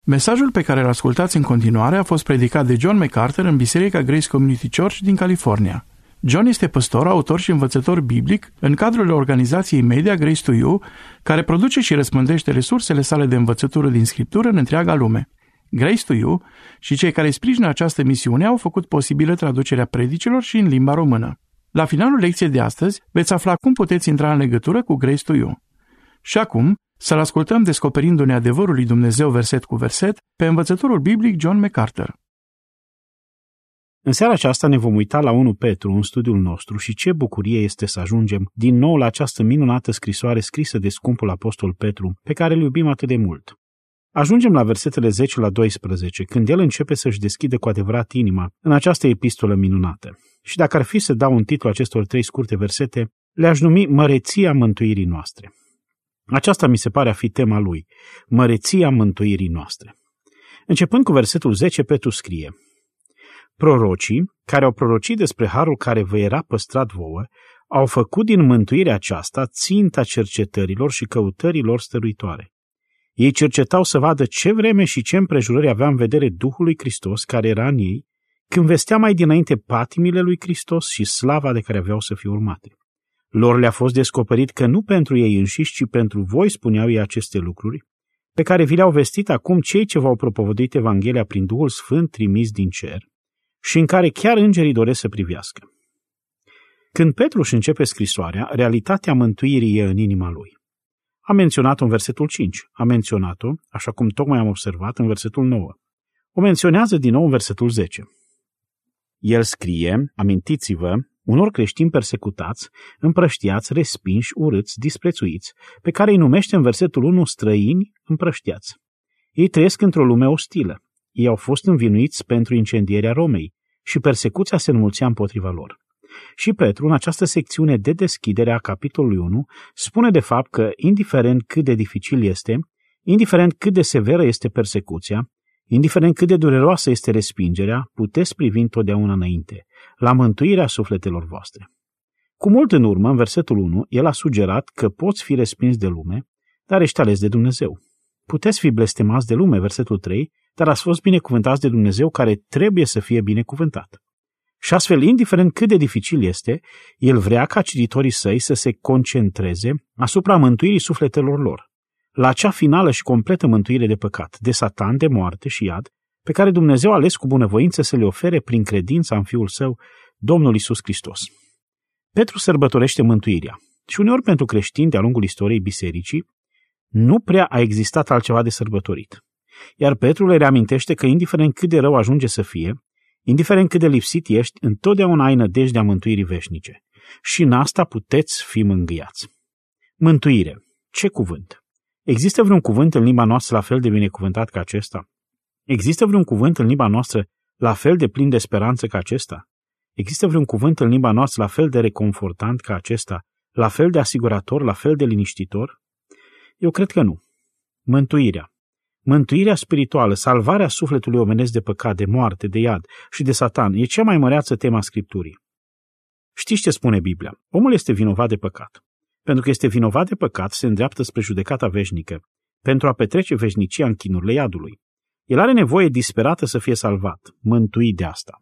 Mesajul pe care îl ascultați în continuare a fost predicat de John MacArthur în Biserica Grace Community Church din California. John este păstor, autor și învățător biblic în cadrul organizației media Grace to You, care produce și răspândește resursele sale de învățătură din Scriptură în întreaga lume. Grace to You și cei care sprijină această misiune au făcut posibilă traducerea predicilor și în limba română. La finalul lecției de astăzi veți afla cum puteți intra în legătură cu Grace to You. Și acum, să-l ascultăm descoperindu-ne adevărul lui Dumnezeu verset cu verset pe învățătorul biblic John MacArthur. În seara aceasta ne vom uita la 1 Petru în studiul nostru și ce bucurie este să ajungem din nou la această minunată scrisoare scrisă de scumpul apostol Petru, pe care îl iubim atât de mult. Ajungem la versetele 10 la 12, când el începe să-și deschide cu adevărat inima în această epistolă minunată. Și dacă ar fi să dau un titlu acestor 3 scurte versete, le-aș numi Măreția mântuirii noastre. Aceasta mi se pare a fi tema lui, Măreția mântuirii noastre. Începând cu versetul 10, Petru scrie: Prorocii, care au prorocit despre harul care vă era păstrat vouă, au făcut din mântuirea aceasta ținta cercetărilor și căutărilor stăruitoare. Ei cercetau să vadă ce vreme și ce împrejurări avea în vedere Duhul lui Hristos care era în ei, când vestea mai dinainte patimile lui Hristos și slava de care aveau să fie urmate. Lor le-a fost descoperit că nu pentru ei înșiși, ci pentru voi spuneau ei aceste lucruri, pe care vi le-au vestit acum cei ce v-au propovăduit Evanghelia prin Duhul Sfânt trimis din cer și în care chiar îngerii doresc să privească. Când Petru își începe scrisoarea, realitatea mântuirii e în inima lui. A menționat-o în versetul 5, a menționat-o, așa cum tocmai am observat, în versetul 9. O menționează din nou în versetul 10. El scrie, amintiți-vă, unor creștini persecutați, împrăștiați, respinși, urâți, disprețuiți, pe care îi numește în versetul 1 străini împrăștiați. Ei trăiesc într-o lume ostilă. Ei au fost învinuiți pentru incendierea Romei și persecuția se înmulțea împotriva lor. Și Petru, în această secțiune de deschidere a capitolului 1, spune de fapt că, indiferent cât de dificil este, indiferent cât de severă este persecuția, indiferent cât de dureroasă este respingerea, puteți privi întotdeauna înainte, la mântuirea sufletelor voastre. Cu mult în urmă, în versetul 1, el a sugerat că poți fi respins de lume, dar ești ales de Dumnezeu. Puteți fi blestemați de lume, versetul 3, dar ați fost binecuvântați de Dumnezeu care trebuie să fie binecuvântat. Și astfel, indiferent cât de dificil este, el vrea ca cititorii săi să se concentreze asupra mântuirii sufletelor lor, la acea finală și completă mântuire de păcat, de Satan, de moarte și iad, pe care Dumnezeu a ales cu bunăvoință să le ofere prin credința în Fiul Său, Domnul Iisus Hristos. Petru sărbătorește mântuirea și uneori pentru creștini de-a lungul istoriei bisericii nu prea a existat altceva de sărbătorit. Iar Petru le reamintește că indiferent cât de rău ajunge să fie, indiferent cât de lipsit ești, întotdeauna ai nădejdea mântuirii veșnice. Și în asta puteți fi mângâiați. Mântuire. Ce cuvânt? Există vreun cuvânt în limba noastră la fel de binecuvântat ca acesta? Există vreun cuvânt în limba noastră la fel de plin de speranță ca acesta? Există vreun cuvânt în limba noastră la fel de reconfortant ca acesta, la fel de asigurator, la fel de liniștitor? Eu cred că nu. Mântuirea. Mântuirea spirituală, salvarea sufletului omenesc de păcat, de moarte, de iad și de Satan, e cea mai măreață tema a Scripturii. Știți ce spune Biblia? Omul este vinovat de păcat. Pentru că este vinovat de păcat, se îndreaptă spre judecata veșnică, pentru a petrece veșnicia în chinurile iadului. El are nevoie disperată să fie salvat, mântuit de asta.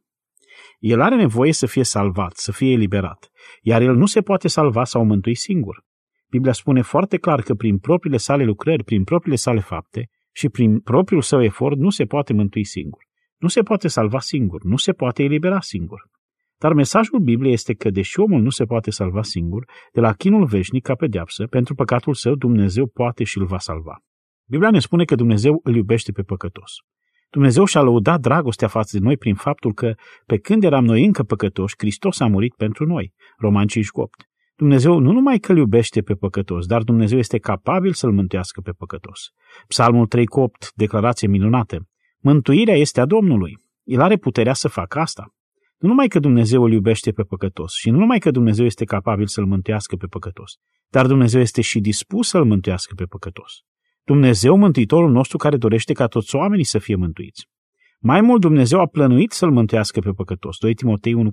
El are nevoie să fie salvat, să fie eliberat, iar el nu se poate salva sau mântui singur. Biblia spune foarte clar că prin propriile sale lucrări, prin propriile sale fapte și prin propriul său efort nu se poate mântui singur. Nu se poate salva singur, nu se poate elibera singur. Dar mesajul Bibliei este că, deși omul nu se poate salva singur, de la chinul veșnic ca pedeapsă, pentru păcatul său, Dumnezeu poate și îl va salva. Biblia ne spune că Dumnezeu îl iubește pe păcătos. Dumnezeu și-a lăudat dragostea față de noi prin faptul că, pe când eram noi încă păcătoși, Hristos a murit pentru noi. Romani 5:8. Dumnezeu nu numai că îl iubește pe păcătos, dar Dumnezeu este capabil să-l mântuiască pe păcătos. Psalmul 3:8, declarație minunată. Mântuirea este a Domnului. El are puterea să facă asta. Nu numai că Dumnezeu îl iubește pe păcătos și nu numai că Dumnezeu este capabil să-l mântuiască pe păcătos, dar Dumnezeu este și dispus să-l mântuiască pe păcătos. Dumnezeu, Mântuitorul nostru, care dorește ca toți oamenii să fie mântuiți. Mai mult, Dumnezeu a plănuit să-l mântuiască pe păcătos. 2 Timotei 1:9.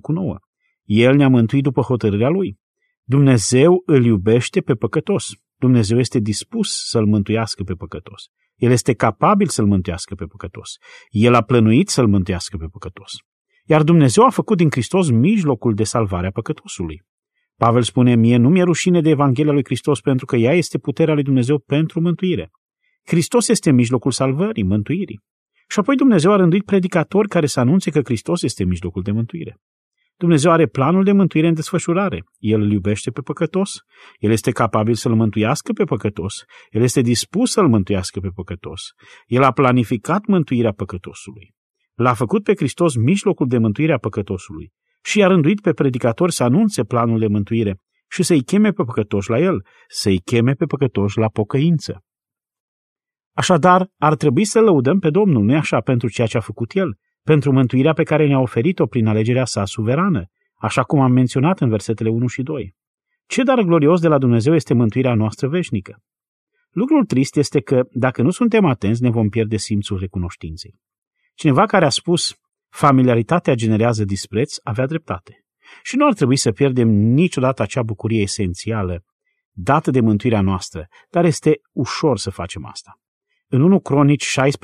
El ne-a mântuit după hotărârea Lui. Dumnezeu îl iubește pe păcătos. Dumnezeu este dispus să-l mântuiască pe păcătos. El este capabil să-l mântuiască pe păcătos. El a plănuit să-l mântuiască pe păcătos. Iar Dumnezeu a făcut din Hristos mijlocul de salvare a păcătosului. Pavel spune, mie nu mi-e rușine de Evanghelia lui Hristos, pentru că ea este puterea lui Dumnezeu pentru mântuire. Hristos este mijlocul salvării, mântuirii. Și apoi Dumnezeu a rânduit predicatori care să anunțe că Hristos este mijlocul de mântuire. Dumnezeu are planul de mântuire în desfășurare. El îl iubește pe păcătos, El este capabil să-l mântuiască pe păcătos, El este dispus să-l mântuiască pe păcătos. El a planificat mântuirea păcătosului. L-a făcut pe Hristos mijlocul de mântuire a păcătosului și i-a rânduit pe predicatori să anunțe planul de mântuire și să-i cheme pe păcătoși la El, să-i cheme pe păcătoși la pocăință. Așadar, ar trebui să lăudăm pe Domnul, nu-i așa, pentru ceea ce a făcut El, pentru mântuirea pe care ne-a oferit-o prin alegerea sa suverană, așa cum am menționat în versetele 1 și 2. Ce dar glorios de la Dumnezeu este mântuirea noastră veșnică? Lucrul trist este că, dacă nu suntem atenți, ne vom pierde simțul recunoștinței. Cineva care a spus, familiaritatea generează dispreț, avea dreptate. Și nu ar trebui să pierdem niciodată acea bucurie esențială dată de mântuirea noastră, dar este ușor să facem asta. În 1 Cronici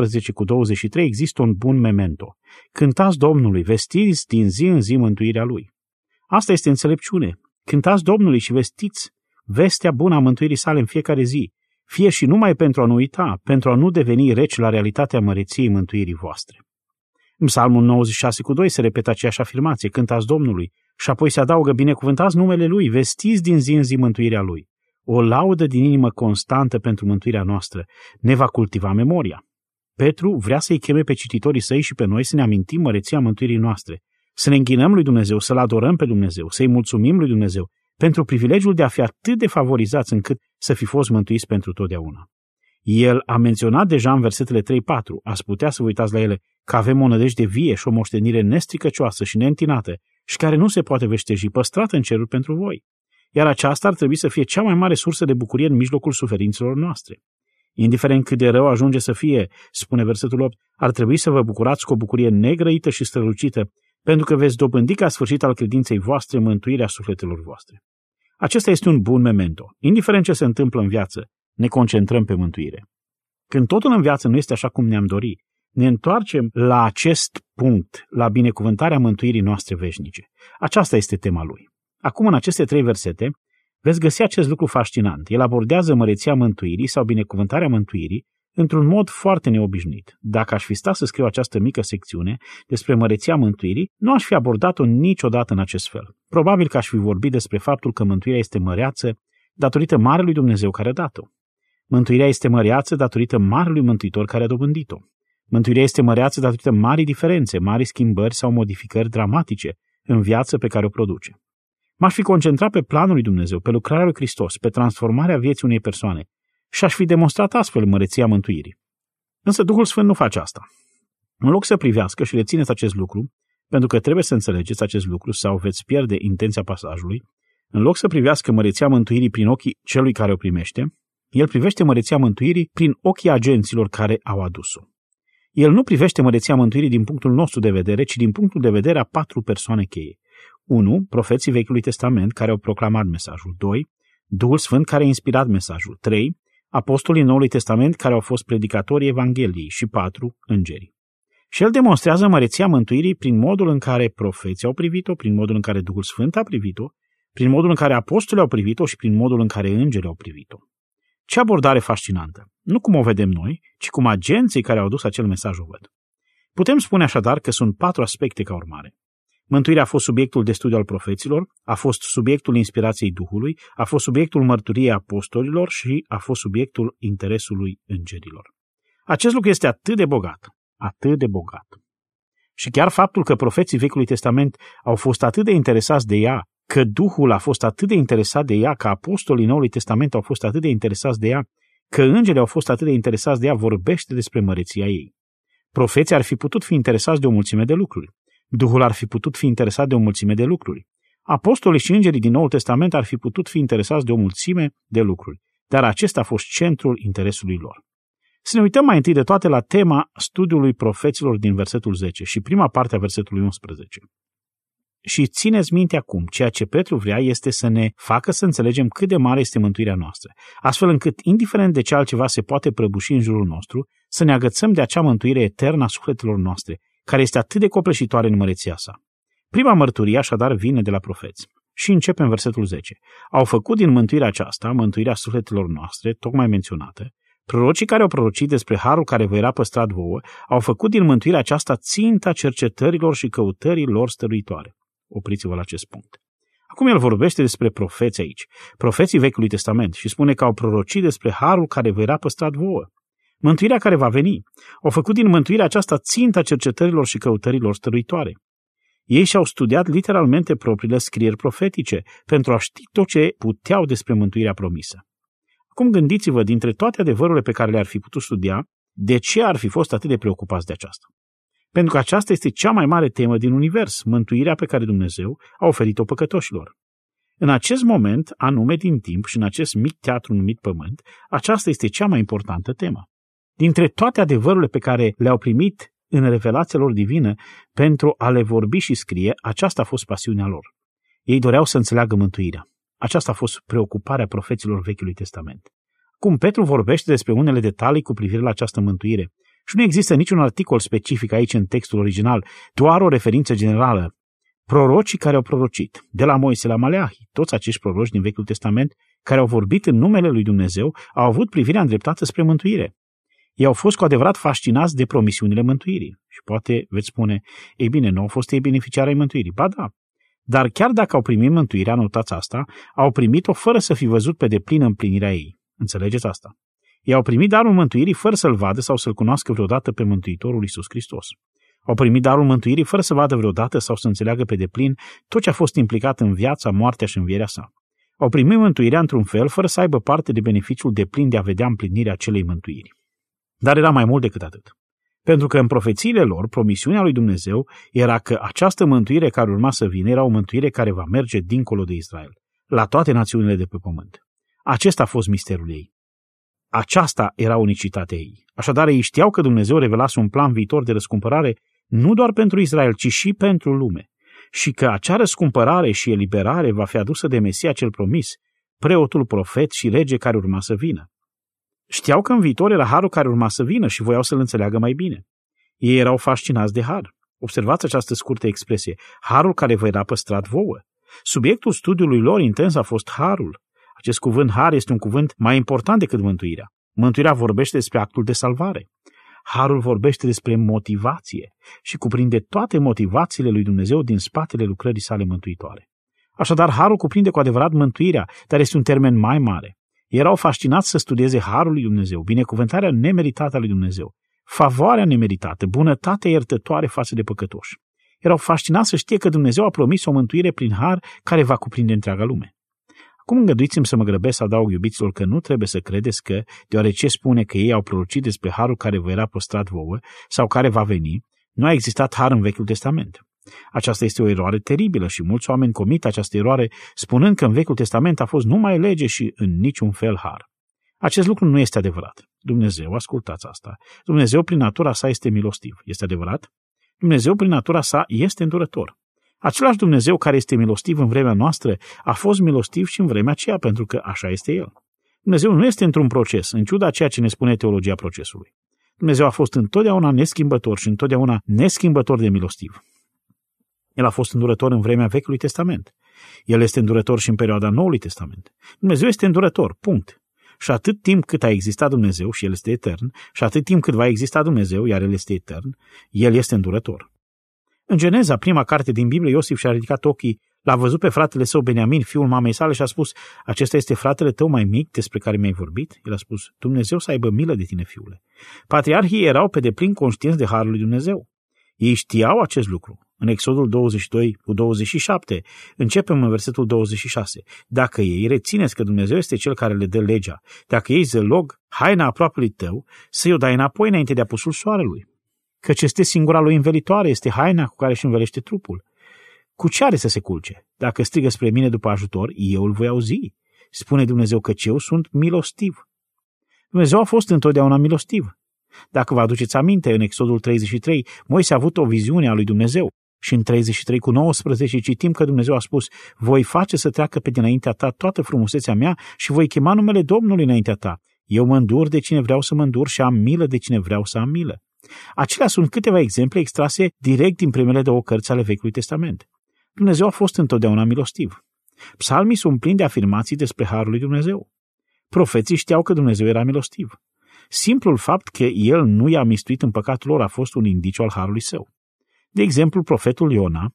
16:23 există un bun memento. Cântați Domnului, vestiți din zi în zi mântuirea Lui. Asta este înțelepciune. Cântați Domnului și vestiți vestea bună a mântuirii sale în fiecare zi, fie și numai pentru a nu uita, pentru a nu deveni reci la realitatea măreției mântuirii voastre. În Psalmul 96:2 se repetă aceeași afirmație, cântați Domnului, și apoi se adaugă, binecuvântați numele Lui, vestiți din zi în zi mântuirea Lui. O laudă din inimă constantă pentru mântuirea noastră ne va cultiva memoria. Petru vrea să-i cheme pe cititorii săi și pe noi să ne amintim măreția mântuirii noastre, să ne închinăm lui Dumnezeu, să-L adorăm pe Dumnezeu, să-i mulțumim lui Dumnezeu pentru privilegiul de a fi atât de favorizați încât să fi fost mântuiți pentru totdeauna. El a menționat deja în versetele 3-4, ați putea să vă uitați la ele, că avem o nădejde vie și o moștenire nestricăcioasă și neîntinată și care nu se poate veșteji, păstrată în cerul pentru voi. Iar aceasta ar trebui să fie cea mai mare sursă de bucurie în mijlocul suferințelor noastre. Indiferent cât de rău ajunge să fie, spune versetul 8, ar trebui să vă bucurați cu o bucurie negrăită și strălucită, pentru că veți dobândi ca sfârșit al credinței voastre mântuirea sufletelor voastre. Acesta este un bun memento. Indiferent ce se întâmplă în viață, ne concentrăm pe mântuire. Când totul în viață nu este așa cum ne-am dori, ne întoarcem la acest punct, la binecuvântarea mântuirii noastre veșnice. Aceasta este tema lui. Acum, în aceste 3 versete, veți găsi acest lucru fascinant. El abordează măreția mântuirii sau binecuvântarea mântuirii într-un mod foarte neobișnuit. Dacă aș fi stat să scriu această mică secțiune despre măreția mântuirii, nu aș fi abordat-o niciodată în acest fel. Probabil că aș fi vorbit despre faptul că mântuirea este măreață datorită Marelui Dumnezeu care a dat-o. Mântuirea este măreață datorită Marelui Mântuitor care a dobândit-o. Mântuirea este măreață datorită marii diferențe, mari schimbări sau modificări dramatice în viață pe care o produce. M-aș fi concentrat pe planul lui Dumnezeu, pe lucrarea lui Hristos, pe transformarea vieții unei persoane și aș fi demonstrat astfel măreția mântuirii. Însă Duhul Sfânt nu face asta. În loc să privească și rețineți acest lucru, pentru că trebuie să înțelegeți acest lucru sau veți pierde intenția pasajului, în loc să privească măreția mântuirii prin ochii celui care o primește, el privește măreția mântuirii prin ochii agenților care au adus-o. El nu privește măreția mântuirii din punctul nostru de vedere, ci din punctul de vedere a 4 persoane cheie. 1. Profeții Vechiului Testament care au proclamat mesajul. 2. Duhul Sfânt care a inspirat mesajul. 3. Apostolii Noului Testament care au fost predicatorii Evangheliei. Și 4. Îngerii. Și el demonstrează măreția mântuirii prin modul în care profeții au privit-o, prin modul în care Duhul Sfânt a privit-o, prin modul în care apostolii au privit-o și prin modul în care îngerii au privit-o. Ce abordare fascinantă! Nu cum o vedem noi, ci cum agenții care au adus acel mesaj o văd. Putem spune așadar că sunt 4 aspecte ca urmare. Mântuirea a fost subiectul de studiu al profeților, a fost subiectul inspirației Duhului, a fost subiectul mărturiei apostolilor și a fost subiectul interesului îngerilor. Acest lucru este atât de bogat, atât de bogat. Și chiar faptul că profeții Vechiului Testament au fost atât de interesați de ea, că Duhul a fost atât de interesat de ea, că apostolii Noului Testament au fost atât de interesați de ea, că îngerii au fost atât de interesați de ea, vorbește despre măreția ei. Profeții ar fi putut fi interesați de o mulțime de lucruri. Duhul ar fi putut fi interesat de o mulțime de lucruri. Apostolii și îngerii din Noul Testament ar fi putut fi interesați de o mulțime de lucruri, dar acesta a fost centrul interesului lor. Să ne uităm mai întâi de toate la tema studiului profeților din versetul 10 și prima parte a versetului 11. Și țineți minte acum, ceea ce Petru vrea este să ne facă să înțelegem cât de mare este mântuirea noastră, astfel încât, indiferent de ce altceva se poate prăbuși în jurul nostru, să ne agățăm de acea mântuire eternă a sufletelor noastre, care este atât de copleșitoare în măreția sa. Prima mărturie așadar vine de la profeți. Și începem versetul 10. Au făcut din mântuirea aceasta, mântuirea sufletelor noastre, tocmai menționată, prorocii care au prorocit despre harul care vă era păstrat vouă, au făcut din mântuirea aceasta ținta cercetărilor și căutării lor stăruitoare. Opriți-vă la acest punct. Acum el vorbește despre profeți aici, profeții Vechiului Testament, și spune că au prorocit despre harul care vă era păstrat vouă. Mântuirea care va veni, au făcut din mântuirea aceasta ținta cercetărilor și căutărilor stăruitoare. Ei și-au studiat literalmente propriile scrieri profetice pentru a ști tot ce puteau despre mântuirea promisă. Acum gândiți-vă, dintre toate adevărurile pe care le-ar fi putut studia, de ce ar fi fost atât de preocupați de aceasta? Pentru că aceasta este cea mai mare temă din univers, mântuirea pe care Dumnezeu a oferit-o păcătoșilor. În acest moment, anume din timp și în acest mic teatru numit Pământ, aceasta este cea mai importantă temă. Dintre toate adevărurile pe care le-au primit în revelația lor divină pentru a le vorbi și scrie, aceasta a fost pasiunea lor. Ei doreau să înțeleagă mântuirea. Aceasta a fost preocuparea profeților Vechiului Testament. Cum Petru vorbește despre unele detalii cu privire la această mântuire, și nu există niciun articol specific aici în textul original, doar o referință generală. Prorocii care au prorocit, de la Moise la Maleahi, toți acești proroci din Vechiul Testament, care au vorbit în numele lui Dumnezeu, au avut privirea îndreptată spre mântuire. Ei au fost cu adevărat fascinați de promisiunile mântuirii. Și poate veți spune, ei bine, nu au fost ei beneficiari ai mântuirii. Ba da, dar chiar dacă au primit mântuirea, notați asta, au primit-o fără să fi văzut pe deplin împlinirea ei. Înțelegeți asta? Ei au primit darul mântuirii fără să-L vadă sau să-L cunoască vreodată pe Mântuitorul Iisus Hristos. Au primit darul mântuirii fără să vadă vreodată sau să înțeleagă pe deplin tot ce a fost implicat în viața, moartea și învierea sa. Au primit mântuirea într-un fel fără să aibă parte de beneficiul deplin de a vedea împlinirea acelei mântuiri. Dar era mai mult decât atât. Pentru că în profețiile lor, promisiunea lui Dumnezeu era că această mântuire care urma să vină era o mântuire care va merge dincolo de Israel, la toate națiunile de pe pământ. Acesta a fost misterul ei. Aceasta era unicitatea ei. Așadar, ei știau că Dumnezeu revelase un plan viitor de răscumpărare nu doar pentru Israel, ci și pentru lume. Și că acea răscumpărare și eliberare va fi adusă de Mesia cel promis, preotul, profet și rege care urma să vină. Știau că în viitor era harul care urma să vină și voiau să-l înțeleagă mai bine. Ei erau fascinați de har. Observați această scurtă expresie, harul care vă era păstrat vouă. Subiectul studiului lor intens a fost harul. Acest cuvânt har este un cuvânt mai important decât mântuirea. Mântuirea vorbește despre actul de salvare. Harul vorbește despre motivație și cuprinde toate motivațiile lui Dumnezeu din spatele lucrării sale mântuitoare. Așadar, harul cuprinde cu adevărat mântuirea, dar este un termen mai mare. Erau fascinați să studieze harul lui Dumnezeu, binecuvântarea nemeritată a lui Dumnezeu, favoarea nemeritată, bunătatea iertătoare față de păcătoși. Erau fascinați să știe că Dumnezeu a promis o mântuire prin har care va cuprinde întreaga lume. Acum îngăduiți-mi să mă grăbesc să adaug, iubiților, că nu trebuie să credeți că, deoarece spune că ei au prorocit despre harul care vă era păstrat vouă sau care va veni, nu a existat har în Vechiul Testament. Aceasta este o eroare teribilă și mulți oameni comit această eroare spunând că în Vechiul Testament a fost numai lege și în niciun fel har. Acest lucru nu este adevărat. Dumnezeu, ascultați asta, Dumnezeu prin natura sa este milostiv. Este adevărat? Dumnezeu prin natura sa este îndurător. Același Dumnezeu care este milostiv în vremea noastră a fost milostiv și în vremea aceea, pentru că așa este El. Dumnezeu nu este într-un proces, în ciuda ceea ce ne spune teologia procesului. Dumnezeu a fost întotdeauna neschimbător și întotdeauna neschimbător de milostiv. El a fost îndurător în vremea Vechiului Testament. El este îndurător și în perioada Noului Testament. Dumnezeu este îndurător, punct. Și atât timp cât a existat Dumnezeu și El este etern, și atât timp cât va exista Dumnezeu, iar El este etern, El este îndurător. În Geneza, prima carte din Biblie, Iosif și-a ridicat ochii, l-a văzut pe fratele său Beniamin, fiul mamei sale, și a spus: acesta este fratele tău mai mic despre care mi-ai vorbit? El a spus: Dumnezeu să aibă milă de tine, fiule. Patriarhii erau pe deplin conștienți de harul lui Dumnezeu. Ei știau acest lucru. În Exodul 22:27, începem în versetul 26. Dacă ei rețineți că Dumnezeu este Cel care le dă legea, dacă ei zălog haina aproapelui tău, să-i o dai înapoi înainte de apusul soarelui. Căci este singura lui învelitoare, este haina cu care își învelește trupul. Cu ce are să se culce? Dacă strigă spre mine după ajutor, eu îl voi auzi. Spune Dumnezeu că eu sunt milostiv. Dumnezeu a fost întotdeauna milostiv. Dacă vă aduceți aminte, în Exodul 33, Moise a avut o viziune a lui Dumnezeu Și în 33:19 citim că Dumnezeu a spus: voi face să treacă pe dinaintea ta toată frumusețea mea și voi chema numele Domnului înaintea ta. Eu mă îndur de cine vreau să mă îndur și am milă de cine vreau să am milă. Acelea sunt câteva exemple extrase direct din primele două cărți ale Vechiului Testament. Dumnezeu a fost întotdeauna milostiv. Psalmii sunt plini de afirmații despre harul lui Dumnezeu. Profeții știau că Dumnezeu era milostiv. Simplul fapt că El nu i-a mistuit în păcatul lor a fost un indiciu al harului său. De exemplu, profetul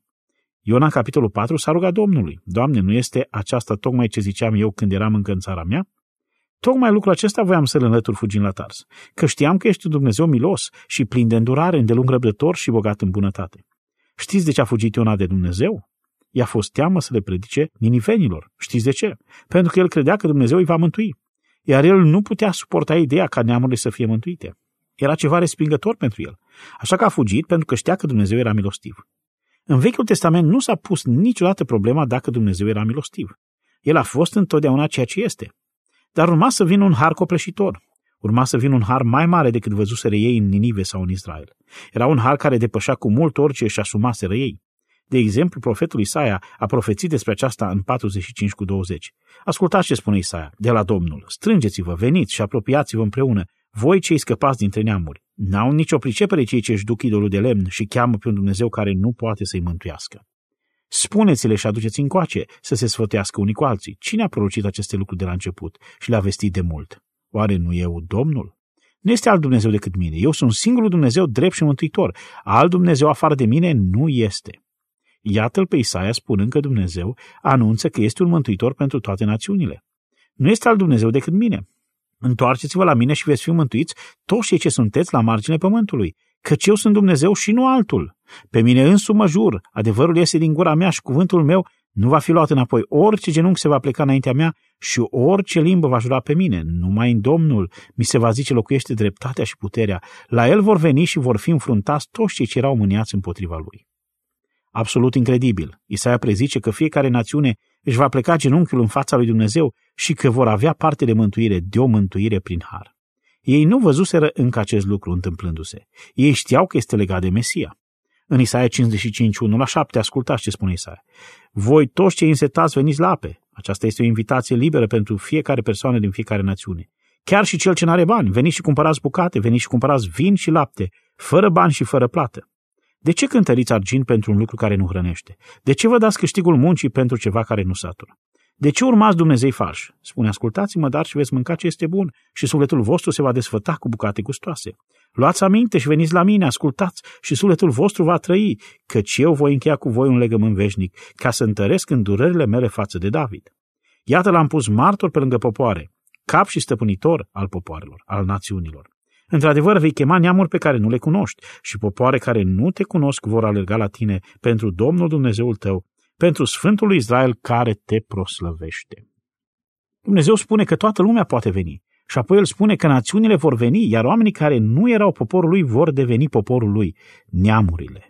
Iona, capitolul 4, s-a rugat Domnului: Doamne, nu este aceasta tocmai ce ziceam eu când eram încă în țara mea? Tocmai lucrul acesta voiam să-l înlătur fugind la Tars, că știam că ești un Dumnezeu milos și plin de îndurare, îndelung răbdător și bogat în bunătate. Știți de ce a fugit Iona de Dumnezeu? I-a fost teamă să le predice ninivenilor. Știți de ce? Pentru că el credea că Dumnezeu îi va mântui, iar el nu putea suporta ideea ca neamurile să fie mântuite. Era ceva respingător pentru el, așa că a fugit pentru că știa că Dumnezeu era milostiv. În Vechiul Testament nu s-a pus niciodată problema dacă Dumnezeu era milostiv. El a fost întotdeauna ceea ce este. Dar urma să vină un har copleșitor. Urma să vină un har mai mare decât văzuseră ei în Ninive sau în Israel. Era un har care depășea cu mult orice își asumaseră ei. De exemplu, profetul Isaia a profețit despre aceasta în 45:20. Ascultați ce spune Isaia de la Domnul: strângeți-vă, veniți și apropiați-vă împreună, voi cei scăpați dintre neamuri. N-au nicio pricepere cei ce își duc idolul de lemn și cheamă pe un Dumnezeu care nu poate să-i mântuiască. Spuneți-le și aduceți încoace să se sfătuiască unii cu alții. Cine a prorocit aceste lucruri de la început și le-a vestit de mult? Oare nu eu, Domnul? Nu este alt Dumnezeu decât mine. Eu sunt singurul Dumnezeu drept și mântuitor. Alt Dumnezeu afară de mine nu este. Iată-l pe Isaia spunând că Dumnezeu anunță că este un mântuitor pentru toate națiunile. Nu este alt Dumnezeu decât mine. Întoarceți-vă la mine și veți fi mântuiți toți cei ce sunteți la marginea pământului, căci eu sunt Dumnezeu și nu altul. Pe mine însumi mă jur, adevărul iese din gura mea și cuvântul meu nu va fi luat înapoi. Orice genunchi se va pleca înaintea mea și orice limbă va jura pe mine. Numai în Domnul mi se va zice locuiește dreptatea și puterea. La el vor veni și vor fi înfruntați toți cei ce erau mâniați împotriva lui. Absolut incredibil. Isaia prezice că fiecare națiune își va pleca genunchiul în fața lui Dumnezeu și că vor avea parte de mântuire, de o mântuire prin har. Ei nu văzuseră încă acest lucru întâmplându-se. Ei știau că este legat de Mesia. În Isaia 55:1-7, ascultați ce spune Isaia: voi toți cei însetați veniți la ape. Aceasta este o invitație liberă pentru fiecare persoană din fiecare națiune. Chiar și cel ce n-are bani, veniți și cumpărați bucate, veniți și cumpărați vin și lapte, fără bani și fără plată. De ce cântăriți argint pentru un lucru care nu hrănește? De ce vă dați câștigul muncii pentru ceva care nu satură? De ce urmați Dumnezei falși? Spune: ascultați-mă, dar și veți mânca ce este bun și sufletul vostru se va desfăta cu bucate gustoase. Luați aminte și veniți la mine, ascultați și sufletul vostru va trăi, căci eu voi încheia cu voi un legământ veșnic, ca să întăresc îndurările mele față de David. Iată, l-am pus martor pe lângă popoare, cap și stăpânitor al popoarelor, al națiunilor. Într-adevăr, vei chema neamuri pe care nu le cunoști și popoare care nu te cunosc vor alerga la tine pentru Domnul Dumnezeul tău, pentru Sfântul lui Israel care te proslăvește. Dumnezeu spune că toată lumea poate veni și apoi el spune că națiunile vor veni, iar oamenii care nu erau poporul lui vor deveni poporul lui, neamurile.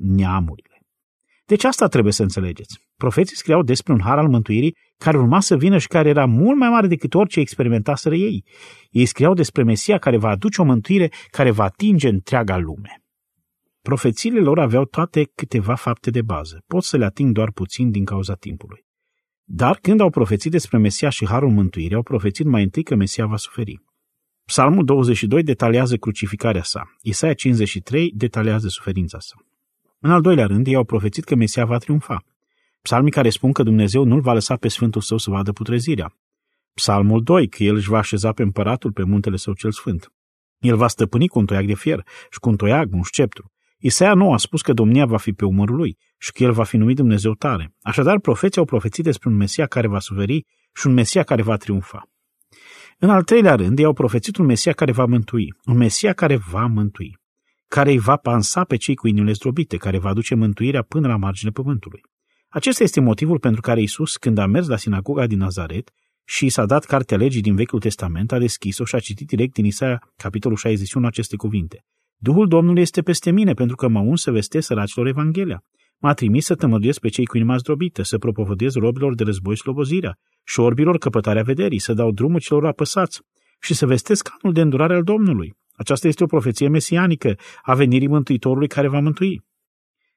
Deci asta trebuie să înțelegeți. Profeții scriau despre un har al mântuirii care urma să vină și care era mult mai mare decât orice experimentaseră ei. Ei scriau despre Mesia care va aduce o mântuire care va atinge întreaga lume. Profețiile lor aveau toate câteva fapte de bază. Pot să le ating doar puțin din cauza timpului. Dar când au profețit despre Mesia și harul mântuirii, au profețit mai întâi că Mesia va suferi. Psalmul 22 detaliază crucificarea sa. Isaia 53 detaliază suferința sa. În al doilea rând, ei au profețit că Mesia va triumfa. Psalmii care spun că Dumnezeu nu-l va lăsa pe Sfântul Său să vadă putrezirea. Psalmul 2, că El își va așeza pe împăratul pe muntele Său cel sfânt. El va stăpâni cu un toiac de fier și cu un toiag, un sceptru. Isaia 9 a spus că domnia va fi pe umărul lui și că El va fi numit Dumnezeu tare. Așadar, profeții au profețit despre un Mesia care va suferi și un Mesia care va triumfa. În al treilea rând, ei au profețit un Mesia care va mântui, un Mesia care va mântui, care îi va pansa pe cei cu inimile zdrobite, care va aduce mântuirea până la marginea pământului. Acesta este motivul pentru care Iisus, când a mers la sinagoga din Nazaret și i s-a dat cartea legii din Vechiul Testament, a deschis-o și a citit direct din Isaia, capitolul 61, aceste cuvinte: Duhul Domnului este peste mine, pentru că m-a uns să vestesc săracilor Evanghelia. M-a trimis să tămăduiesc pe cei cu inima zdrobită, să propovădez robilor de război slobozirea și orbilor căpătarea vederii, să dau drumul celor apăsați și să vestesc anul de îndurare al Domnului. Aceasta este o profeție mesianică a venirii Mântuitorului care va mântui.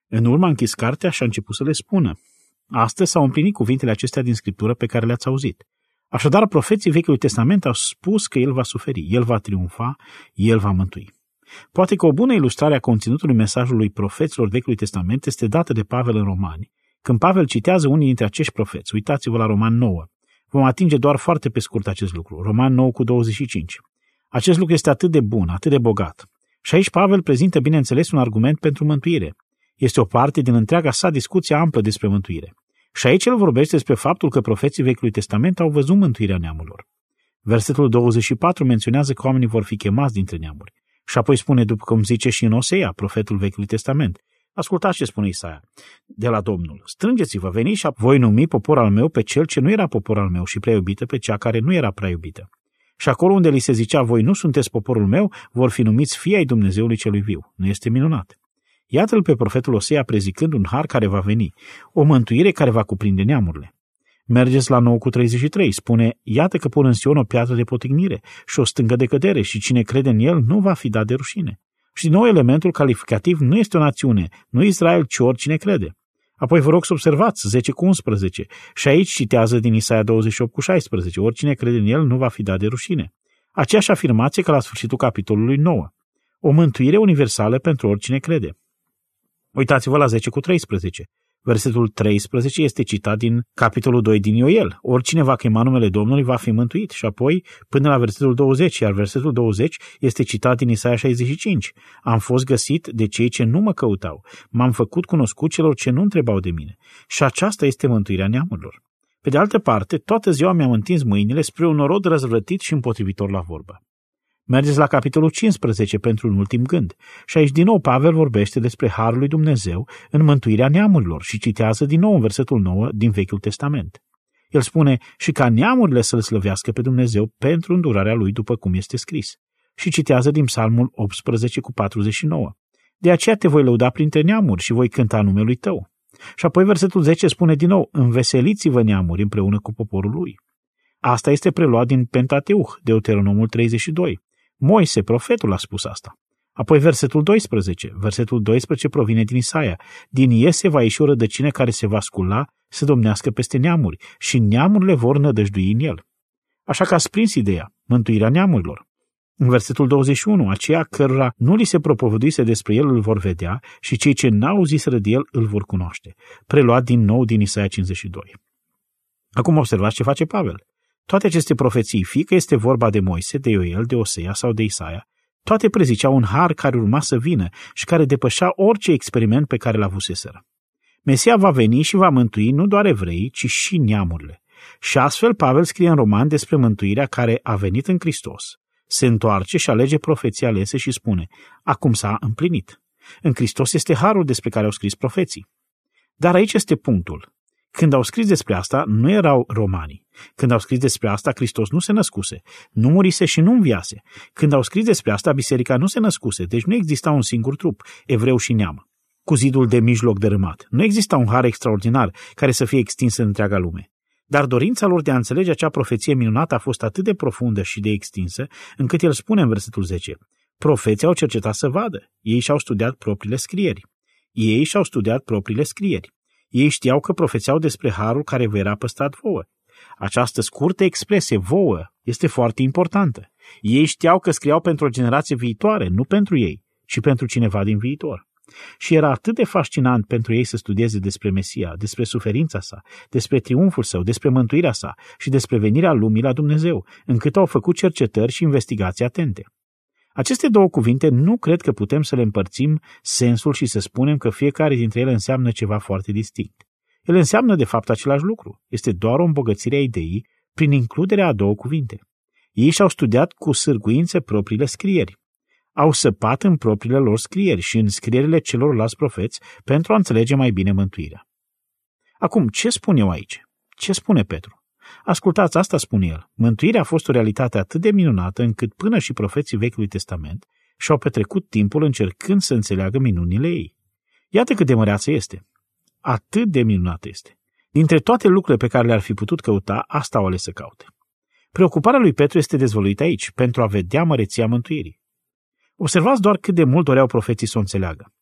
În urmă a închis cartea și a început să le spună: astăzi s-au împlinit cuvintele acestea din Scriptură pe care le-ați auzit. Așadar, profeții Vechiului Testament au spus că El va suferi, El va triumfa, El va mântui. Poate că o bună ilustrare a conținutului mesajului profeților Vechiului Testament este dată de Pavel în Romani. Când Pavel citează unii dintre acești profeți, uitați-vă la Roman 9. Vom atinge doar foarte pe scurt acest lucru. Roman 9:25. Acest lucru este atât de bun, atât de bogat. Și aici Pavel prezintă, bineînțeles, un argument pentru mântuire. Este o parte din întreaga sa discuție amplă despre mântuire. Și aici el vorbește despre faptul că profeții Vechiului Testament au văzut mântuirea neamurilor. Versetul 24 menționează că oamenii vor fi chemați dintre neamuri. Și apoi spune, după cum zice și în Osea, profetul Vechiului Testament: ascultați ce spune Isaia de la Domnul: strângeți-vă, veniți și voi numi popor al meu pe cel ce nu era popor al meu și prea iubită pe cea care nu era prea iubită. Și acolo unde li se zicea, voi nu sunteți poporul meu, vor fi numiți fii ai Dumnezeului celui viu. Nu este minunat? Iată-l pe profetul Osea prezicând un har care va veni, o mântuire care va cuprinde neamurile. Mergeți la 9:33, spune: iată că pun în Sion o piatră de potignire și o stângă de cădere și cine crede în el nu va fi dat de rușine. Și din nou elementul calificativ nu este o națiune, nu Israel, ci oricine crede. Apoi vă rog să observați 10:11 și aici citează din Isaia 28:16, oricine crede în el nu va fi dat de rușine. Aceeași afirmație ca la sfârșitul capitolului 9. O mântuire universală pentru oricine crede. Uitați-vă la 10:13. Versetul 13 este citat din capitolul 2 din Ioel. Oricine va chema numele Domnului va fi mântuit. Și apoi până la versetul 20, iar versetul 20 este citat din Isaia 65. Am fost găsit de cei ce nu mă căutau. M-am făcut cunoscut celor ce nu întrebau de mine. Și aceasta este mântuirea neamurilor. Pe de altă parte, toată ziua mi-am întins mâinile spre un norod răzvrătit și împotrivitor la vorbă. Mergeți la capitolul 15 pentru un ultim gând. Și aici din nou Pavel vorbește despre harul lui Dumnezeu în mântuirea neamurilor și citează din nou în versetul 9 din Vechiul Testament. El spune: și ca neamurile să-L slăvească pe Dumnezeu pentru îndurarea Lui după cum este scris. Și citează din Psalmul 18:49. De aceea te voi lăuda printre neamuri și voi cânta numelui Tău. Și apoi versetul 10 spune din nou: înveseliți-vă neamuri împreună cu poporul Lui. Asta este preluat din Pentateuch, Deuteronomul 32. Moise, profetul, a spus asta. Apoi versetul 12. Versetul 12 provine din Isaia. Din Iese va ieși o rădăcină care se va scula să domnească peste neamuri și neamurile vor nădăjdui în el. Așa că ați prins ideea, mântuirea neamurilor. În versetul 21, aceia cărora nu li se propovăduise despre el îl vor vedea și cei ce n-au ziseră de el îl vor cunoaște. Preluat din nou din Isaia 52. Acum observați ce face Pavel. Toate aceste profeții, fie că este vorba de Moise, de Ioel, de Osea sau de Isaia, toate preziceau un har care urma să vină și care depășea orice experiment pe care l-avuseseră. Mesia va veni și va mântui nu doar evreii, ci și neamurile. Și astfel Pavel scrie în Roman despre mântuirea care a venit în Hristos. Se întoarce și alege profeții alese și spune: acum s-a împlinit. În Hristos este harul despre care au scris profeții. Dar aici este punctul. Când au scris despre asta, nu erau romanii. Când au scris despre asta, Hristos nu se născuse, nu murise și nu înviase. Când au scris despre asta, biserica nu se născuse, deci nu exista un singur trup, evreu și neam, cu zidul de mijloc dărâmat. Nu exista un har extraordinar care să fie extins în întreaga lume. Dar dorința lor de a înțelege acea profeție minunată a fost atât de profundă și de extinsă, încât el spune în versetul 10: profeții au cercetat să vadă, ei și-au studiat propriile scrieri. Ei știau că profețeau despre harul care vă era păstrat vouă. Această scurtă expresie, vouă, este foarte importantă. Ei știau că scriau pentru o generație viitoare, nu pentru ei, ci pentru cineva din viitor. Și era atât de fascinant pentru ei să studieze despre Mesia, despre suferința sa, despre triumful său, despre mântuirea sa și despre venirea lumii la Dumnezeu, încât au făcut cercetări și investigații atente. Aceste două cuvinte nu cred că putem să le împărțim sensul și să spunem că fiecare dintre ele înseamnă ceva foarte distinct. Ele înseamnă de fapt același lucru. Este doar o îmbogățire a ideii prin includerea a două cuvinte. Ei și-au studiat cu sârguință propriile scrieri. Au săpat în propriile lor scrieri și în scrierile celorlalți profeți pentru a înțelege mai bine mântuirea. Acum, ce spun eu aici? Ce spune Petru? Ascultați, asta spune el. Mântuirea a fost o realitate atât de minunată încât până și profeții Vechiului Testament și-au petrecut timpul încercând să înțeleagă minunile ei. Iată cât de măreață este. Atât de minunată este. Dintre toate lucrurile pe care le-ar fi putut căuta, asta au ales să caute. Preocuparea lui Petru este dezvăluită aici, pentru a vedea măreția mântuirii. Observați doar cât de mult doreau profeții să o înțeleagă.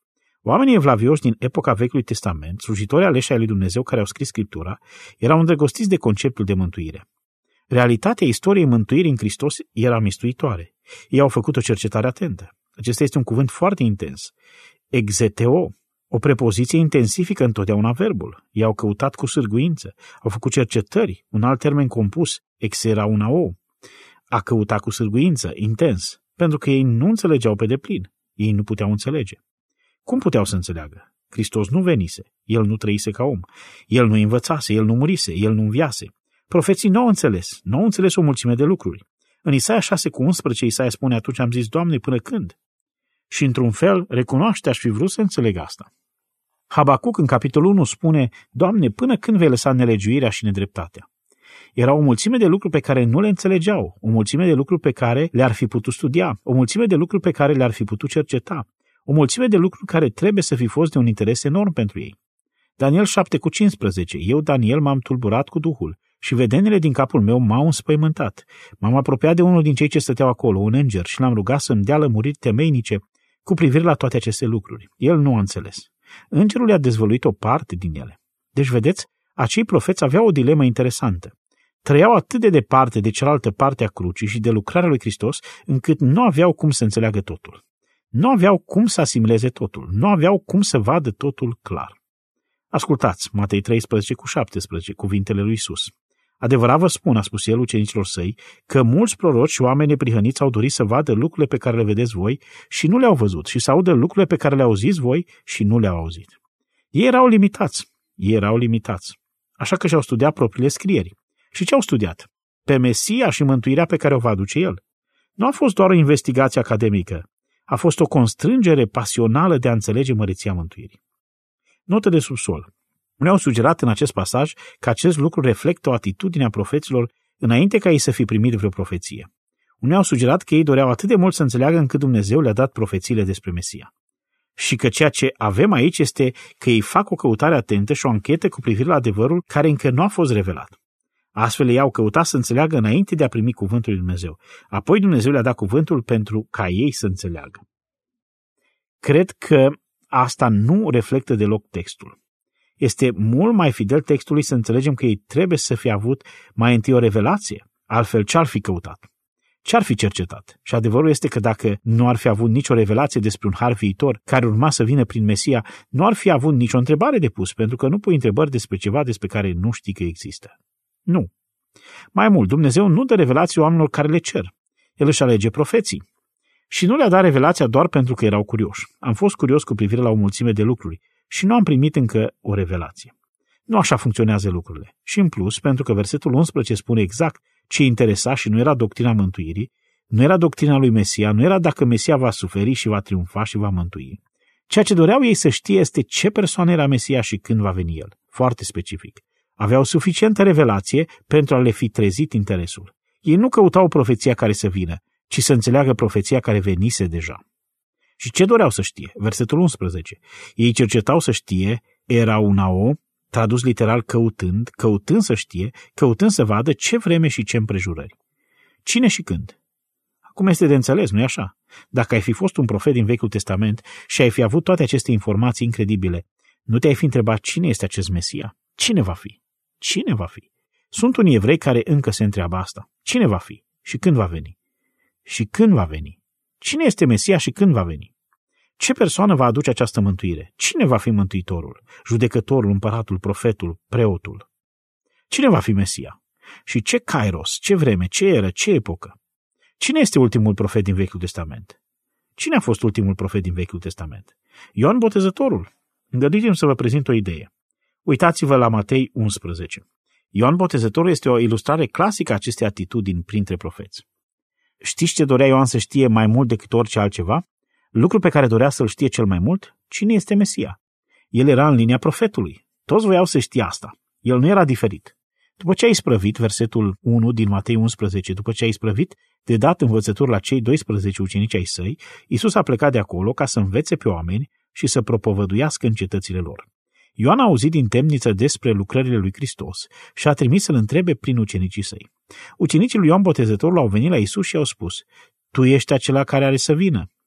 Oamenii evlavioși din epoca Vechiului Testament, slujitori aleși ai lui Dumnezeu care au scris Scriptura, erau îndrăgostiți de conceptul de mântuire. Realitatea istoriei mântuirii în Hristos era mistuitoare. Ei au făcut o cercetare atentă. Acesta este un cuvânt foarte intens. Exeteo, o prepoziție intensifică întotdeauna verbul. Ei au căutat cu sârguință, au făcut cercetări, un alt termen compus, exeraunao, a căuta cu sârguință, intens, pentru că ei nu înțelegeau pe deplin. Ei nu puteau înțelege. Cum puteau să înțeleagă? Hristos nu venise, El nu trăise ca om, El nu învățase, El nu murise, El nu înviase. Profeții nu au înțeles o mulțime de lucruri. În Isaia 6:11, Isaia spune, atunci am zis, Doamne, până când? Și într-un fel recunoaște, aș fi vrut să înțeleg asta. Habacuc în capitolul 1 spune, Doamne, până când vei lăsa nelegiuirea și nedreptatea? Era o mulțime de lucruri pe care nu le înțelegeau, o mulțime de lucruri pe care le-ar fi putut studia, o mulțime de lucruri pe care le-ar fi putut cerceta, o mulțime de lucruri care trebuie să fi fost de un interes enorm pentru ei. Daniel 7:15, eu, Daniel, m-am tulburat cu Duhul și vedenile din capul meu m-au înspăimântat. M-am apropiat de unul din cei ce stăteau acolo, un înger, și l-am rugat să-mi dea lămuriri temeinice cu privire la toate aceste lucruri. El nu a înțeles. Îngerul i-a dezvăluit o parte din ele. Deci, vedeți, acei profeți aveau o dilemă interesantă. Trăiau atât de departe de cealaltă parte a crucii și de lucrarea lui Hristos, încât nu aveau cum să înțeleagă totul. Nu aveau cum să asimileze totul. Nu aveau cum să vadă totul clar. Ascultați, Matei 13:17, cuvintele lui Iisus. Adevărat vă spun, a spus el ucenicilor săi, că mulți proroci și oameni neprihăniți au dorit să vadă lucrurile pe care le vedeți voi și nu le-au văzut și să audă lucrurile pe care le auziți voi și nu le-au auzit. Ei erau limitați. Așa că și-au studiat propriile scrieri. Și ce au studiat? Pe Mesia și mântuirea pe care o va aduce el. Nu a fost doar o investigație academică, a fost o constrângere pasională de a înțelege măreția mântuirii. Notă de subsol. Ne-au sugerat în acest pasaj că acest lucru reflectă o atitudine a profeților înainte ca ei să fi primit vreo profeție. Unii au sugerat că ei doreau atât de mult să înțeleagă încât Dumnezeu le-a dat profețiile despre Mesia. Și că ceea ce avem aici este că ei fac o căutare atentă și o anchetă cu privire la adevărul care încă nu a fost revelat. Astfel ei au căutat să înțeleagă înainte de a primi cuvântul lui Dumnezeu. Apoi Dumnezeu le-a dat cuvântul pentru ca ei să înțeleagă. Cred că asta nu reflectă deloc textul. Este mult mai fidel textului să înțelegem că ei trebuie să fie avut mai întâi o revelație, altfel ce-ar fi căutat? Ce-ar fi cercetat? Și adevărul este că dacă nu ar fi avut nicio revelație despre un har viitor care urma să vină prin Mesia, nu ar fi avut nicio întrebare de pus, pentru că nu pui întrebări despre ceva despre care nu știi că există. Nu. Mai mult, Dumnezeu nu dă revelații oamenilor care le cer. El își alege profeții. Și nu le-a dat revelația doar pentru că erau curioși. Am fost curios cu privire la o mulțime de lucruri și nu am primit încă o revelație. Nu așa funcționează lucrurile. Și în plus, pentru că versetul 11 spune exact ce interesa și nu era doctrina mântuirii, nu era doctrina lui Mesia, nu era dacă Mesia va suferi și va triumfa și va mântui. Ceea ce doreau ei să știe este ce persoană era Mesia și când va veni el. Foarte specific. Aveau suficientă revelație pentru a le fi trezit interesul. Ei nu căutau profeția care să vină, ci să înțeleagă profeția care venise deja. Și ce doreau să știe? Versetul 11. Ei cercetau să știe, eraunao, tradus literal căutând să știe, căutând să vadă ce vreme și ce împrejurări. Cine și când? Acum este de înțeles, nu-i așa? Dacă ai fi fost un profet din Vechiul Testament și ai fi avut toate aceste informații incredibile, nu te-ai fi întrebat cine este acest Mesia? Cine va fi? Cine va fi? Sunt unii evrei care încă se întreabă asta. Cine va fi? Și când va veni? Și când va veni? Cine este Mesia și când va veni? Ce persoană va aduce această mântuire? Cine va fi mântuitorul? Judecătorul, împăratul, profetul, preotul? Cine va fi Mesia? Și ce kairos, ce vreme, ce eră, ce epocă? Cine este ultimul profet din Vechiul Testament? Cine a fost ultimul profet din Vechiul Testament? Ioan Botezătorul. Îngăduiți-mi să vă prezint o idee. Uitați-vă la Matei 11. Ioan Botezătorul este o ilustrare clasică a acestei atitudini printre profeți. Știți ce dorea Ioan să știe mai mult decât orice altceva? Lucrul pe care dorea să-l știe cel mai mult? Cine este Mesia? El era în linia profetului. Toți voiau să știe asta. El nu era diferit. După ce a isprăvit, versetul 1 din Matei 11, după ce a isprăvit de dat învățături la cei 12 ucenici ai săi, Iisus a plecat de acolo ca să învețe pe oameni și să propovăduiască în cetățile lor. Ioan a auzit din temniță despre lucrările lui Hristos și a trimis să-l întrebe prin ucenicii săi. Ucenicii lui Ioan Botezătorul au venit la Iisus și i-au spus: Tu ești acela care are să vină?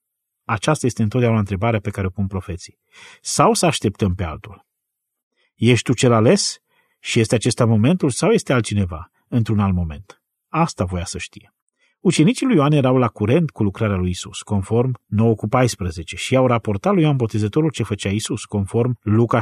Aceasta este întotdeauna întrebarea pe care o pun profeții. Sau să așteptăm pe altul? Ești tu cel ales și este acesta momentul sau este altcineva într-un alt moment? Asta voia să știe. Ucenicii lui Ioan erau la curent cu lucrarea lui Isus, conform 9:14, și i-au raportat lui Ioan Botezătorul ce făcea Isus, conform Luca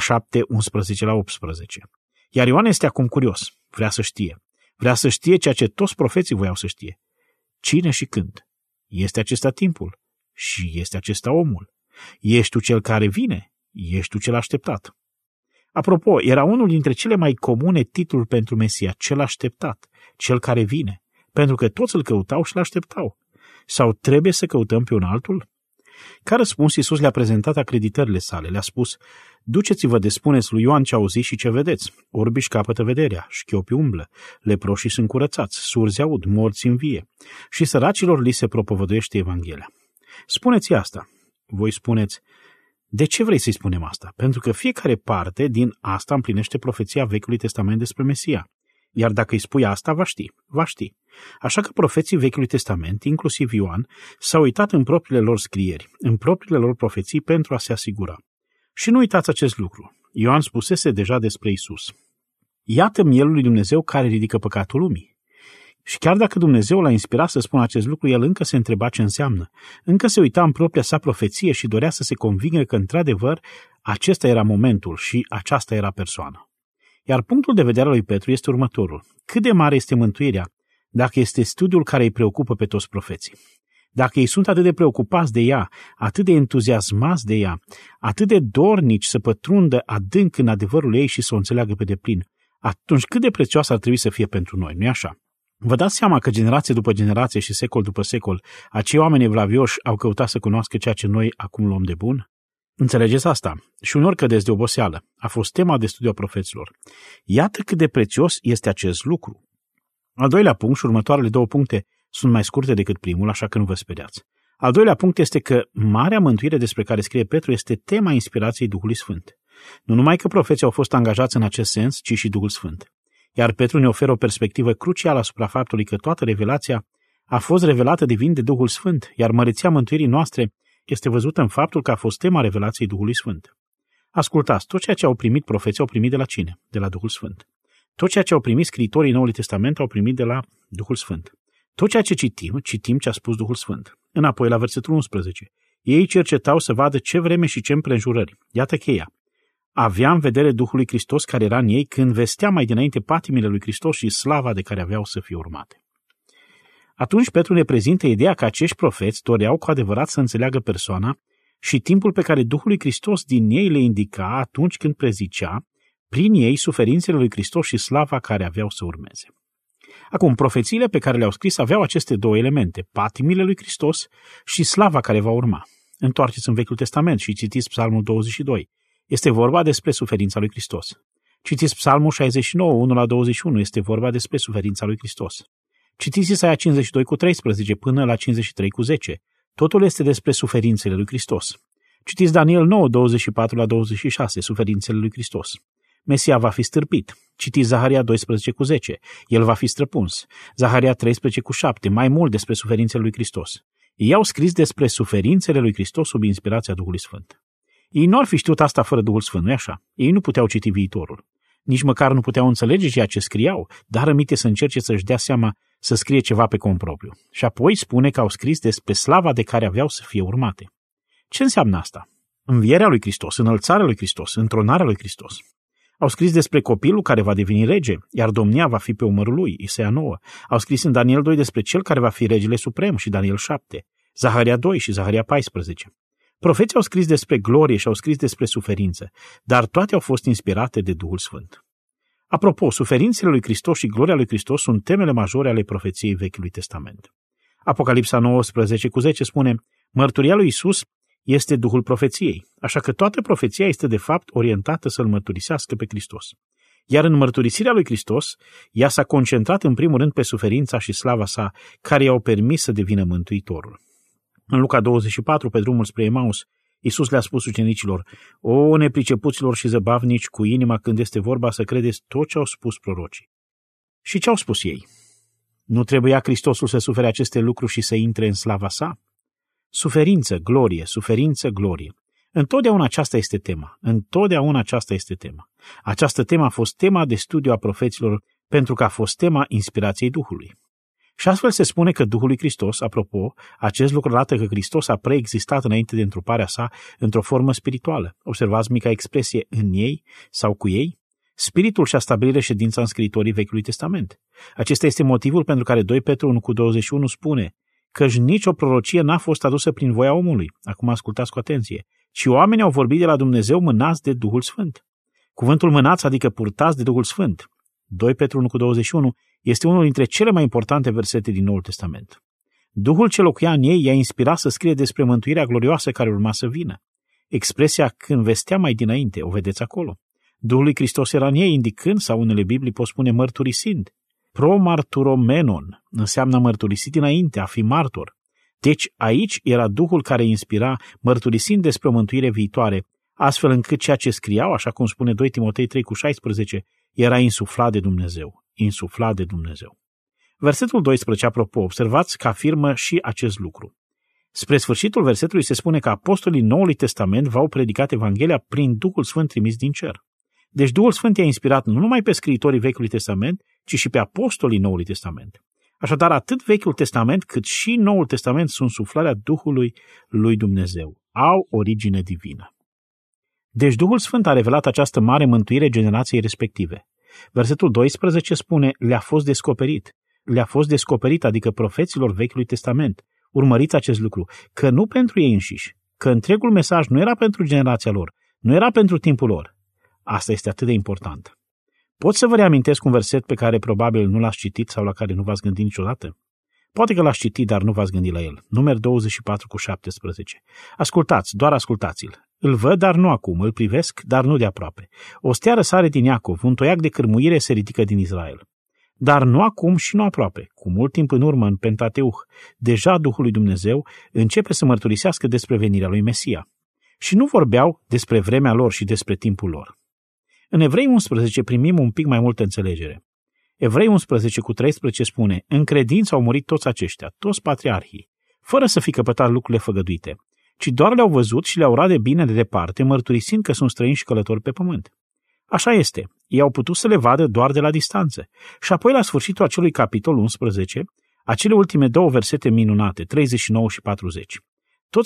7:11-18. Iar Ioan este acum curios, vrea să știe. Vrea să știe ceea ce toți profeții voiau să știe. Cine și când? Este acesta timpul? Și este acesta omul? Ești tu cel care vine? Ești tu cel așteptat? Apropo, era unul dintre cele mai comune titluri pentru Mesia, cel așteptat, cel care vine, pentru că toți îl căutau și l-așteptau. Sau trebuie să căutăm pe un altul? Ca răspuns, Iisus le-a prezentat acreditările sale, le-a spus: duceți-vă de spuneți lui Ioan ce auziți și ce vedeți. Orbi își capătă vederea, șchiopii umblă, leproșii sunt curățați, surzi aud, morți învie și săracilor li se propovăduiește Evanghelia. Spuneți asta. Voi spuneți: de ce vrei să-i spunem asta? Pentru că fiecare parte din asta împlinește profeția Vechiului Testament despre Mesia. Iar dacă îi spui asta, va ști. Așa că profeții Vechiului Testament, inclusiv Ioan, s-au uitat în propriile lor scrieri, în propriile lor profeții pentru a se asigura. Și nu uitați acest lucru. Ioan spusese deja despre Isus: iată mielul lui Dumnezeu care ridică păcatul lumii. Și chiar dacă Dumnezeu l-a inspirat să spună acest lucru, el încă se întreba ce înseamnă. Încă se uita în propria sa profeție și dorea să se convingă că, într-adevăr, acesta era momentul și aceasta era persoana. Iar punctul de vedere al lui Petru este următorul: cât de mare este mântuirea dacă este studiul care îi preocupă pe toți profeții? Dacă ei sunt atât de preocupați de ea, atât de entuziasmați de ea, atât de dornici să pătrundă adânc în adevărul ei și să o înțeleagă pe deplin, atunci cât de prețioasă ar trebui să fie pentru noi, nu-i așa? Vă dați seama că generație după generație și secol după secol, acei oameni evlavioși au căutat să cunoască ceea ce noi acum luăm de bun? Înțelegeți asta? Și uneori cădeți de oboseală. A fost tema de studiu a profeților. Iată cât de prețios este acest lucru. Al doilea punct și următoarele două puncte sunt mai scurte decât primul, așa că nu vă speriați. Al doilea punct este că marea mântuire despre care scrie Petru este tema inspirației Duhului Sfânt. Nu numai că profeții au fost angajați în acest sens, ci și Duhul Sfânt. Iar Petru ne oferă o perspectivă crucială asupra faptului că toată revelația a fost revelată divin de Duhul Sfânt, iar măreția mântuirii noastre este văzută în faptul că a fost tema revelației Duhului Sfânt. Ascultați, tot ceea ce au primit profeții au primit de la cine? De la Duhul Sfânt. Tot ceea ce au primit scriitorii Noului Testament au primit de la Duhul Sfânt. Tot ceea ce citim ce a spus Duhul Sfânt. Înapoi la versetul 11. Ei cercetau să vadă ce vreme și ce împrejurări. Iată cheia. Avea în vedere Duhul lui Hristos care era în ei când vestea mai dinainte patimile lui Hristos și slava de care aveau să fie urmate. Atunci Petru ne prezintă ideea că acești profeți doreau cu adevărat să înțeleagă persoana și timpul pe care Duhul lui Hristos din ei le indica atunci când prezicea prin ei suferințele lui Hristos și slava care aveau să urmeze. Acum, profețiile pe care le-au scris aveau aceste două elemente, patimile lui Hristos și slava care va urma. Întoarceți în Vechiul Testament și citiți Psalmul 22. Este vorba despre suferința lui Hristos. Citiți Psalmul 69, 1-21, este vorba despre suferința lui Hristos. Citiți Isaia 52:13 până la 53:10. Totul este despre suferințele lui Hristos. Citiți Daniel 9, 24-26, suferințele lui Hristos. Mesia va fi stârpit. Citiți Zaharia 12:10. El va fi străpuns. Zaharia 13:7. Mai mult despre suferințele lui Hristos. Ei au scris despre suferințele lui Hristos sub inspirația Duhului Sfânt. Ei nu ar fi știut asta fără Duhul Sfânt, nu-i așa? Ei nu puteau citi viitorul. Nici măcar nu puteau înțelege ceea ce scriau, dar rămite să încerce să-și dea seama să scrie ceva pe cont propriu. Și apoi spune că au scris despre slava de care aveau să fie urmate. Ce înseamnă asta? Învierea lui Hristos, înălțarea lui Hristos, întronarea lui Hristos. Au scris despre copilul care va deveni rege, iar domnia va fi pe umărul lui, Isaia 9. Au scris în Daniel 2 despre cel care va fi regele suprem și Daniel 7, Zaharia 2 și Zaharia 14. Profeții au scris despre glorie și au scris despre suferință, dar toate au fost inspirate de Duhul Sfânt. Apropo, suferințele lui Hristos și gloria lui Hristos sunt temele majore ale profeției Vechiului Testament. Apocalipsa 19:10 spune: mărturia lui Isus este Duhul profeției, așa că toată profeția este de fapt orientată să-L mărturisească pe Hristos. Iar în mărturisirea lui Hristos, ea s-a concentrat în primul rând pe suferința și slava sa, care i-au permis să devină Mântuitorul. În Luca 24, pe drumul spre Emaus, Iisus le-a spus ucenicilor: o, nepricepuților și zăbavnici cu inima când este vorba să credeți tot ce au spus prorocii. Și ce au spus ei? Nu trebuia Hristosul să sufere aceste lucruri și să intre în slava sa? Suferință, glorie, suferință, glorie. Întotdeauna aceasta este tema. Întotdeauna aceasta este tema. Această temă a fost tema de studiu a profeților pentru că a fost tema inspirației Duhului. Și astfel se spune că Duhul lui Hristos, apropo, acest lucru arată că Hristos a preexistat înainte de întruparea sa într-o formă spirituală. Observați mica expresie în ei sau cu ei. Spiritul și-a stabilit reședința în scriitorii Vechiului Testament. Acesta este motivul pentru care 2 Petru 1:21 spune căci nicio prorocie n-a fost adusă prin voia omului. Acum ascultați cu atenție. Ci oamenii au vorbit de la Dumnezeu mânați de Duhul Sfânt. Cuvântul mânați adică purtați de Duhul Sfânt. 2 Petru 1:21 este unul dintre cele mai importante versete din Noul Testament. Duhul ce locuia în ei i-a inspirat să scrie despre mântuirea glorioasă care urma să vină. Expresia când vestea mai dinainte, o vedeți acolo. Duhul lui Hristos era în ei, indicând, sau unele Biblii pot spune mărturisind. Promarturomenon înseamnă mărturisit dinainte, a fi martor. Deci aici era Duhul care inspira, mărturisind despre o mântuire viitoare, astfel încât ceea ce scriau, așa cum spune 2 Timotei 3:16, era insuflat de Dumnezeu. Insuflat de Dumnezeu. Versetul 12, apropo, observați că afirmă și acest lucru. Spre sfârșitul versetului se spune că apostolii Noului Testament v-au predicat Evanghelia prin Duhul Sfânt trimis din cer. Deci Duhul Sfânt i-a inspirat nu numai pe scriitorii Vechiului Testament, ci și pe apostolii Noului Testament. Așadar, atât Vechiul Testament cât și Noul Testament sunt suflarea Duhului lui Dumnezeu. Au origine divină. Deci Duhul Sfânt a revelat această mare mântuire generației respective. Versetul 12 spune, le-a fost descoperit. Le-a fost descoperit, adică profeților Vechiului Testament. Urmăriți acest lucru, că nu pentru ei înșiși, că întregul mesaj nu era pentru generația lor, nu era pentru timpul lor. Asta este atât de important. Pot să vă reamintesc un verset pe care probabil nu l-ați citit sau la care nu v-ați gândit niciodată? Poate că l-ați citit, dar nu v-ați gândit la el. Numeri 24:17. Ascultați, doar ascultați-l. Îl văd, dar nu acum, îl privesc, dar nu de aproape. O stea răsare din Iacov, un toiac de cârmuire se ridică din Israel. Dar nu acum și nu aproape. Cu mult timp în urmă, în Pentateuch, deja Duhul lui Dumnezeu începe să mărturisească despre venirea lui Mesia. Și nu vorbeau despre vremea lor și despre timpul lor. În Evrei 11 primim un pic mai multă înțelegere. Evrei 11:13 spune, în credință au murit toți aceștia, toți patriarhii, fără să fi căpătat lucrurile făgăduite, ci doar le-au văzut și le-au urat de bine de departe, mărturisind că sunt străini și călători pe pământ. Așa este, ei au putut să le vadă doar de la distanță. Și apoi, la sfârșitul acelui capitol 11, acele ultime două versete minunate, 39 și 40. Toți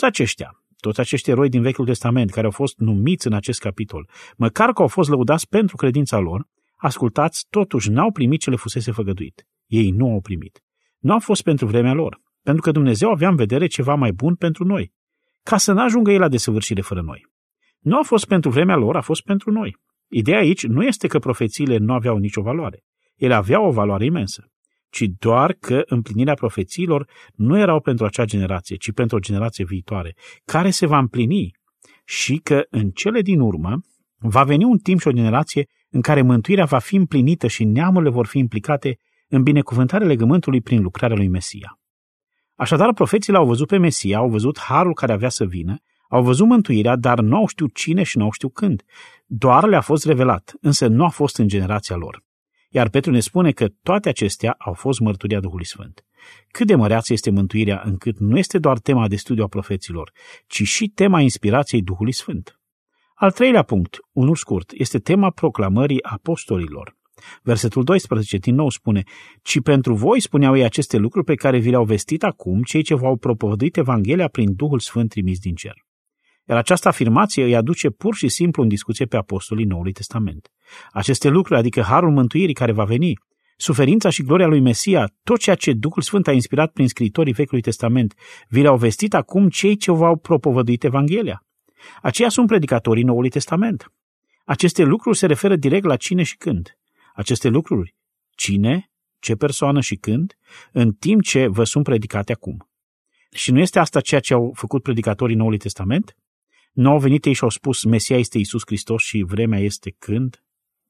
acești eroi din Vechiul Testament care au fost numiți în acest capitol, măcar că au fost lăudați pentru credința lor, ascultați, totuși n-au primit ce le fusese făgăduit. Ei nu au primit. Nu a fost pentru vremea lor, pentru că Dumnezeu avea în vedere ceva mai bun pentru noi, ca să n-ajungă ei la desăvârșire fără noi. Nu a fost pentru vremea lor, a fost pentru noi. Ideea aici nu este că profețiile nu aveau nicio valoare. Ele aveau o valoare imensă, ci doar că împlinirea profețiilor nu erau pentru acea generație, ci pentru o generație viitoare, care se va împlini și că în cele din urmă va veni un timp și o generație în care mântuirea va fi împlinită și neamurile vor fi implicate în binecuvântarea legământului prin lucrarea lui Mesia. Așadar, profeții l-au văzut pe Mesia, au văzut harul care avea să vină, au văzut mântuirea, dar nu au știut cine și nu au știut când. Doar le-a fost revelat, însă nu a fost în generația lor. Iar Petru ne spune că toate acestea au fost mărturia Duhului Sfânt. Cât de măreață este mântuirea, încât nu este doar tema de studiu a profeților, ci și tema inspirației Duhului Sfânt. Al treilea punct, unul scurt, este tema proclamării apostolilor. Versetul 12 din nou spune, ci pentru voi spuneau ei aceste lucruri pe care vi le-au vestit acum cei ce v-au propovăduit Evanghelia prin Duhul Sfânt trimis din cer. Iar această afirmație îi aduce pur și simplu în discuție pe apostolii Noului Testament. Aceste lucruri, adică harul mântuirii care va veni, suferința și gloria lui Mesia, tot ceea ce Duhul Sfânt a inspirat prin scriitorii Vechiului Testament, vi le-au vestit acum cei ce v-au propovăduit Evanghelia. Aceia sunt predicatorii Noului Testament. Aceste lucruri se referă direct la cine și când. Aceste lucruri, cine, ce persoană și când, în timp ce vă sunt predicate acum. Și nu este asta ceea ce au făcut predicatorii Noului Testament? Nu au venit ei și au spus, Mesia este Iisus Hristos și vremea este când?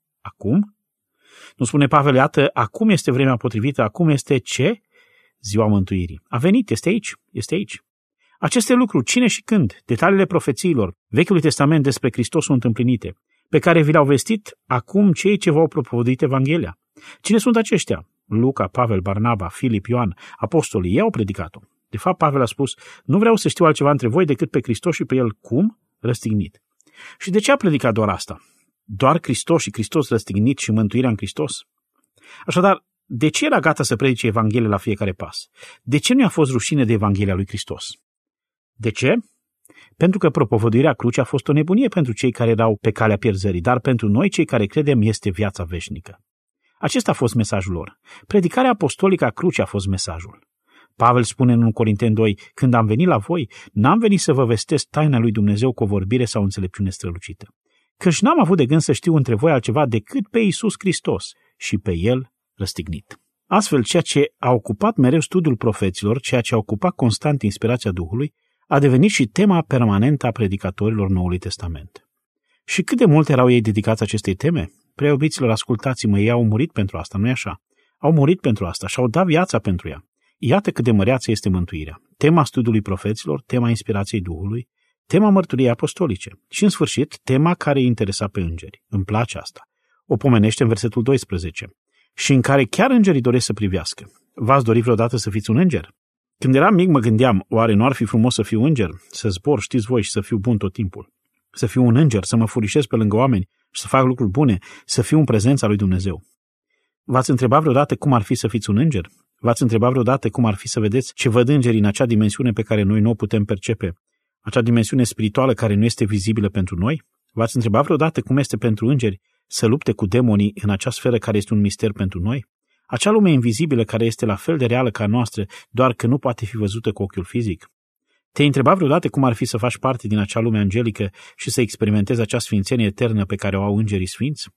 Acum? Nu spune Pavel, iată, acum este vremea potrivită, acum este ce? Ziua mântuirii. A venit, este aici, este aici. Aceste lucruri, cine și când, detaliile profețiilor, Vechiului Testament despre Hristos sunt împlinite, pe care vi le-au vestit acum cei ce v-au propovăduit Evanghelia. Cine sunt aceștia? Luca, Pavel, Barnaba, Filip, Ioan, apostolii, ei au predicat-o. De fapt, Pavel a spus, nu vreau să știu altceva între voi decât pe Hristos și pe El cum? Răstignit. Și de ce a predicat doar asta? Doar Hristos și Hristos răstignit și mântuirea în Hristos? Așadar, de ce era gata să predice Evanghelia la fiecare pas? De ce nu i-a fost rușine de Evanghelia lui Hristos? De ce? Pentru că propovăduirea crucii a fost o nebunie pentru cei care erau pe calea pierzării, dar pentru noi, cei care credem, este viața veșnică. Acesta a fost mesajul lor. Predicarea apostolică a crucii a fost mesajul. Pavel spune în 1 Corinteni 2, când am venit la voi, n-am venit să vă vestesc taina lui Dumnezeu cu o vorbire sau înțelepciune strălucită. Căci n-am avut de gând să știu între voi altceva decât pe Iisus Hristos și pe El răstignit. Astfel, ceea ce a ocupat mereu studiul profeților, ceea ce a ocupat constant inspirația Duhului, a devenit și tema permanentă a predicatorilor Noului Testament. Și cât de mult erau ei dedicați acestei teme? Preiubiților, ascultați-mă, ei au murit pentru asta, nu-i așa? Au murit pentru asta și au dat viața pentru ea. Iată cât de măreață este mântuirea. Tema studiului profeților, tema inspirației Duhului, tema mărturiei apostolice și, în sfârșit, tema care îi interesa pe îngeri. Îmi place asta. O pomenește în versetul 12. Și în care chiar îngerii doresc să privească. V-ați dorit vreodată să fiți un înger? Când eram mic mă gândeam, oare nu ar fi frumos să fiu înger? Să zbor, știți voi, și să fiu bun tot timpul. Să fiu un înger, să mă furișez pe lângă oameni și să fac lucruri bune, să fiu în prezența lui Dumnezeu. V-ați întrebat vreodată cum ar fi să fiți un înger? V-ați întrebat vreodată cum ar fi să vedeți ce văd îngerii în acea dimensiune pe care noi nu o putem percepe? Acea dimensiune spirituală care nu este vizibilă pentru noi? V-ați întrebat vreodată cum este pentru îngeri să lupte cu demonii în acea sferă care este un mister pentru noi? Acea lume invizibilă care este la fel de reală ca noastră, doar că nu poate fi văzută cu ochiul fizic? Te-ai întrebat vreodată cum ar fi să faci parte din acea lume angelică și să experimentezi acea sfințenie eternă pe care o au îngerii sfinți?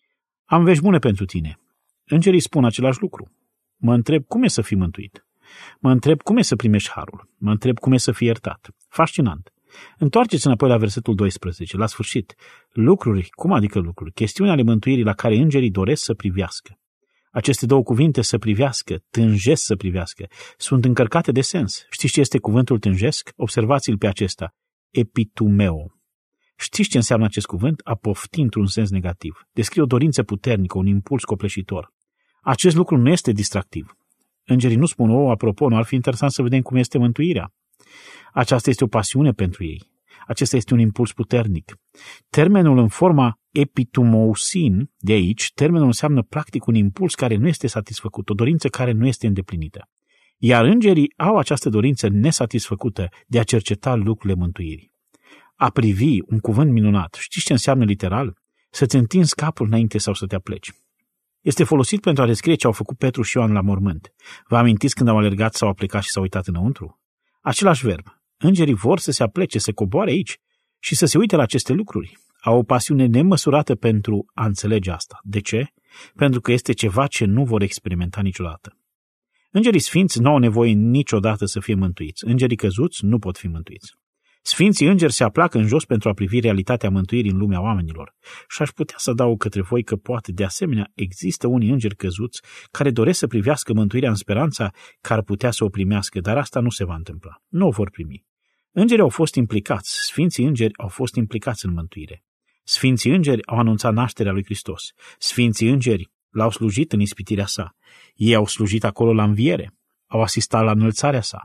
Am vești bune pentru tine. Îngerii spun același lucru. Mă întreb cum e să fii mântuit. Mă întreb cum e să primești harul. Mă întreb cum e să fii iertat. Fascinant. Întoarceți înapoi la versetul 12, la sfârșit. Lucruri, cum adică lucruri? Chestiuni ale mântuirii la care îngerii doresc să privească. Aceste două cuvinte, să privească, tânjesc să privească, sunt încărcate de sens. Știți ce este cuvântul tânjesc? Observați-l pe acesta. Epitumeo. Știți ce înseamnă acest cuvânt? A pofti într-un sens negativ. Descrie o dorință puternică, un impuls copleșitor. Acest lucru nu este distractiv. Îngerii nu spun, apropo, nu ar fi interesant să vedem cum este mântuirea. Aceasta este o pasiune pentru ei. Acesta este un impuls puternic. Termenul în forma epitumousin, de aici, termenul înseamnă practic un impuls care nu este satisfăcut, o dorință care nu este îndeplinită. Iar îngerii au această dorință nesatisfăcută de a cerceta lucrurile mântuirii. A privi, un cuvânt minunat. Știți ce înseamnă literal? Să-ți întinzi capul înainte sau să te apleci. Este folosit pentru a descrie ce au făcut Petru și Ioan la mormânt. Vă amintiți când au alergat sau au plecat și s-au uitat înăuntru? Același verb. Îngerii vor să se aplece, să coboare aici și să se uite la aceste lucruri. Au o pasiune nemăsurată pentru a înțelege asta. De ce? Pentru că este ceva ce nu vor experimenta niciodată. Îngerii sfinți nu au nevoie niciodată să fie mântuiți. Îngerii căzuți nu pot fi mântuiți. Sfinții îngeri se apleacă în jos pentru a privi realitatea mântuirii în lumea oamenilor. Și aș putea să adaug către voi că poate, de asemenea, există unii îngeri căzuți care doresc să privească mântuirea în speranța că ar putea să o primească, dar asta nu se va întâmpla. Nu o vor primi. Îngerii au fost implicați, sfinții îngeri au fost implicați în mântuire. Sfinții îngeri au anunțat nașterea lui Hristos. Sfinții îngeri l-au slujit în ispitirea sa. Ei au slujit acolo la înviere. Au asistat la înălțarea sa.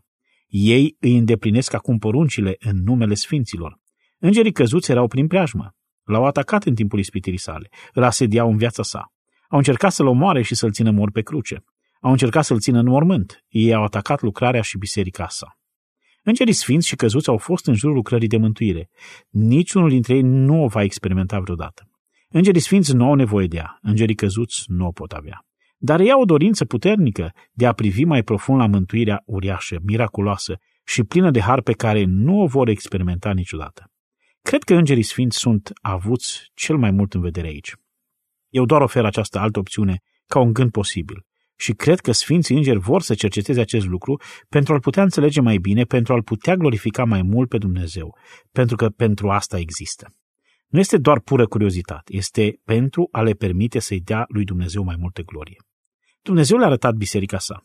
Ei îi îndeplinesc acum poruncile în numele sfinților. Îngerii căzuți erau prin preajmă. L-au atacat în timpul ispitirii sale. Îl asediau în viața sa. Au încercat să-l omoare și să-l țină mort pe cruce. Au încercat să-l țină în mormânt. Ei au atacat lucrarea și biserica sa. Îngerii sfinți și căzuți au fost în jurul lucrării de mântuire. Niciunul dintre ei nu o va experimenta vreodată. Îngerii sfinți nu au nevoie de ea. Îngerii căzuți nu o pot avea. Dar ei au o dorință puternică de a privi mai profund la mântuirea uriașă, miraculoasă și plină de har pe care nu o vor experimenta niciodată. Cred că îngerii sfinți sunt avuți cel mai mult în vedere aici. Eu doar ofer această altă opțiune ca un gând posibil și cred că sfinții îngeri vor să cerceteze acest lucru pentru a-l putea înțelege mai bine, pentru a-l putea glorifica mai mult pe Dumnezeu, pentru că pentru asta există. Nu este doar pură curiozitate, este pentru a le permite să-i dea lui Dumnezeu mai multă glorie. Dumnezeu le-a arătat biserica sa.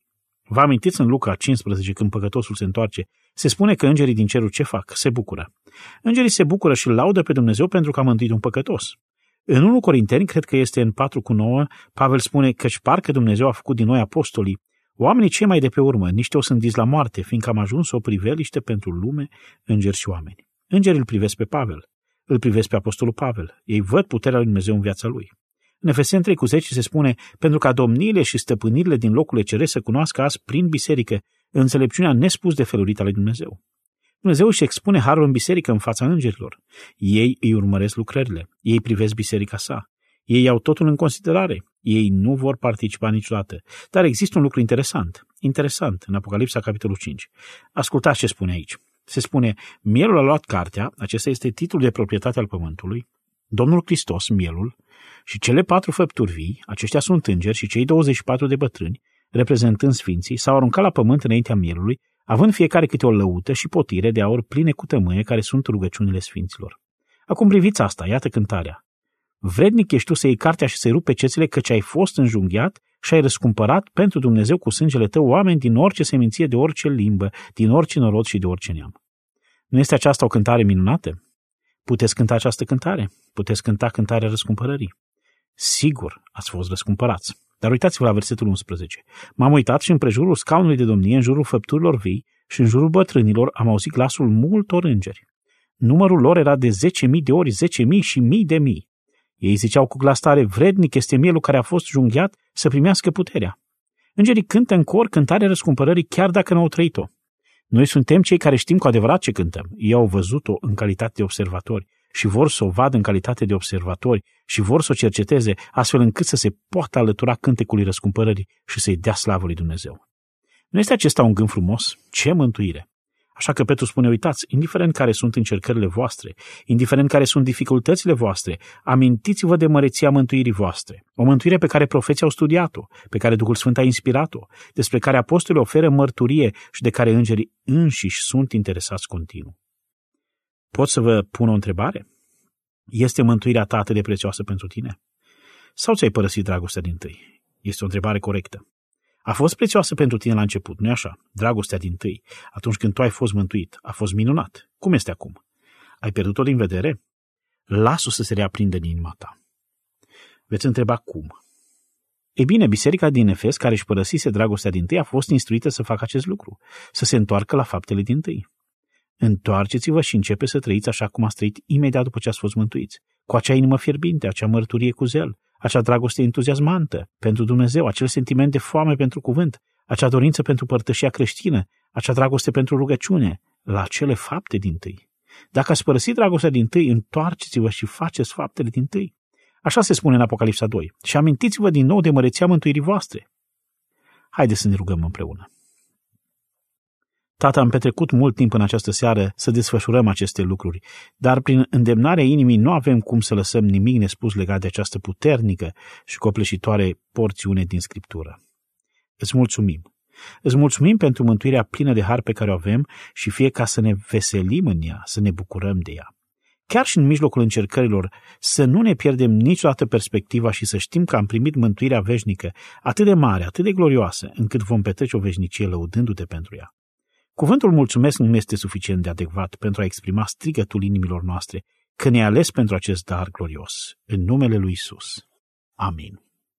Vă amintiți în Luca 15, când păcătosul se întoarce, se spune că îngerii din cerul ce fac? Se bucură. Îngerii se bucură și îl laudă pe Dumnezeu pentru că a mântuit un păcătos. În 1 Corinteni, cred că este în 4:9, Pavel spune căci parcă Dumnezeu a făcut din noi apostolii Oamenii cei mai de pe urmă, niște o sândiți la moarte, fiindcă am ajuns o priveliște pentru lume, îngeri și oameni. Îngerii îl privesc pe Pavel, îl privesc pe apostolul Pavel. Ei văd puterea lui Dumnezeu în viața lui. În Efeseni 3:10 se spune, pentru ca domniile și stăpânirile din locurile ceresc să cunoască azi prin biserică înțelepciunea nespus de felurită a lui Dumnezeu. Dumnezeu își expune harul în biserică în fața îngerilor. Ei îi urmăresc lucrările, ei privesc biserica sa. Ei iau totul în considerare. Ei nu vor participa niciodată. Dar există un lucru interesant în Apocalipsa, capitolul 5. Ascultați ce spune aici. Se spune, mielul a luat cartea, acesta este titlul de proprietate al pământului, Domnul Hristos, mielul, și cele 4 făpturi vii, aceștia sunt îngeri și cei 24 de bătrâni, reprezentând sfinții, s-au aruncat la pământ înaintea mielului, având fiecare câte o lăută și potire de aur pline cu tămâie, care sunt rugăciunile sfinților. Acum priviți asta, iată cântarea. Vrednic ești tu să iei cartea și să-i rupi pețele, căci ai fost înjunghiat și ai răscumpărat pentru Dumnezeu cu sângele tău oameni din orice seminție, de orice limbă, din orice norod și de orice neam. Nu este aceasta o cântare minunată? Puteți cânta această cântare? Puteți cânta cântarea răscumpărării? Sigur, ați fost răscumpărați. Dar uitați-vă la versetul 11. M-am uitat și împrejurul scaunului de domnie, în jurul făpturilor vii și în jurul bătrânilor am auzit glasul multor îngeri. Numărul lor era de 10.000 de ori 10.000 și mii de mii. Ei ziceau cu glas tare, vrednic este mielul care a fost junghiat să primească puterea. Îngerii cântă în cor cântarea răscumpărării chiar dacă n-au trăit-o. Noi suntem cei care știm cu adevărat ce cântăm. Ei au văzut-o în calitate de observatori și vor să o vadă în calitate de observatori și vor să o cerceteze astfel încât să se poată alătura cântecului răscumpărării și să-i dea slavă lui Dumnezeu. Nu este acesta un gând frumos? Ce mântuire! Așa că Petru spune, uitați, indiferent care sunt încercările voastre, indiferent care sunt dificultățile voastre, amintiți-vă de măreția mântuirii voastre. O mântuire pe care profeții au studiat-o, pe care Duhul Sfânt a inspirat-o, despre care apostolii oferă mărturie și de care îngerii înșiși sunt interesați continuu. Pot să vă pun o întrebare? Este mântuirea ta atât de prețioasă pentru tine? Sau ți-ai părăsit dragostea dintâi? Este o întrebare corectă. A fost prețioasă pentru tine la început, nu-i așa? Dragostea dintâi, atunci când tu ai fost mântuit, a fost minunat. Cum este acum? Ai pierdut-o din vedere? Lasă-o să se reaprindă în inima ta. Veți întreba cum. Ei bine, biserica din Efes, care își părăsise dragostea dintâi, a fost instruită să facă acest lucru, să se întoarcă la faptele dintâi. Întoarceți-vă și începe să trăiți așa cum ați trăit imediat după ce ați fost mântuiți, cu acea inimă fierbinte, acea mărturie cu zel, acea dragoste entuziasmantă pentru Dumnezeu, acel sentiment de foame pentru cuvânt, acea dorință pentru părtășia creștină, acea dragoste pentru rugăciune, la acele fapte dintâi. Dacă ați părăsit dragostea dintâi, întoarceți-vă și faceți faptele dintâi. Așa se spune în Apocalipsa 2. Și amintiți-vă din nou de măreția mântuirii voastre. Haideți să ne rugăm împreună. Tată, am petrecut mult timp în această seară să desfășurăm aceste lucruri, dar prin îndemnarea inimii nu avem cum să lăsăm nimic nespus legat de această puternică și copleșitoare porțiune din Scriptură. Îți mulțumim. Îți mulțumim pentru mântuirea plină de har pe care o avem și fie ca să ne veselim în ea, să ne bucurăm de ea. Chiar și în mijlocul încercărilor, să nu ne pierdem niciodată perspectiva și să știm că am primit mântuirea veșnică atât de mare, atât de glorioasă, încât vom petrece o veșnicie lăudându-te pentru ea. Cuvântul mulțumesc nu este suficient de adecvat pentru a exprima strigătul inimilor noastre că ne-ai ales pentru acest dar glorios. În numele lui Isus. Amin.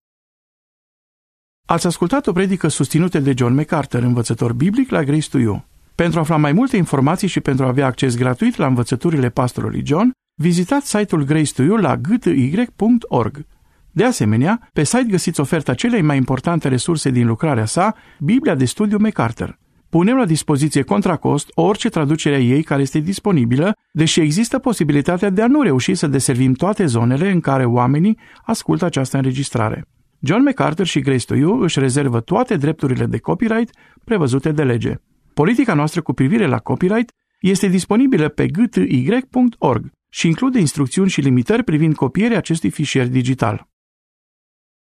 Ați ascultat o predică susținută de John MacArthur, învățător biblic la Grace to You. Pentru a afla mai multe informații și pentru a avea acces gratuit la învățăturile pastorului John, vizitați site-ul Grace to You la gty.org. De asemenea, pe site găsiți oferta celei mai importante resurse din lucrarea sa, Biblia de studiu MacArthur. Punem la dispoziție contra cost orice traducere a ei care este disponibilă, deși există posibilitatea de a nu reuși să deservim toate zonele în care oamenii ascultă această înregistrare. John MacArthur și Grace to You își rezervă toate drepturile de copyright prevăzute de lege. Politica noastră cu privire la copyright este disponibilă pe gty.org și include instrucțiuni și limitări privind copierea acestui fișier digital.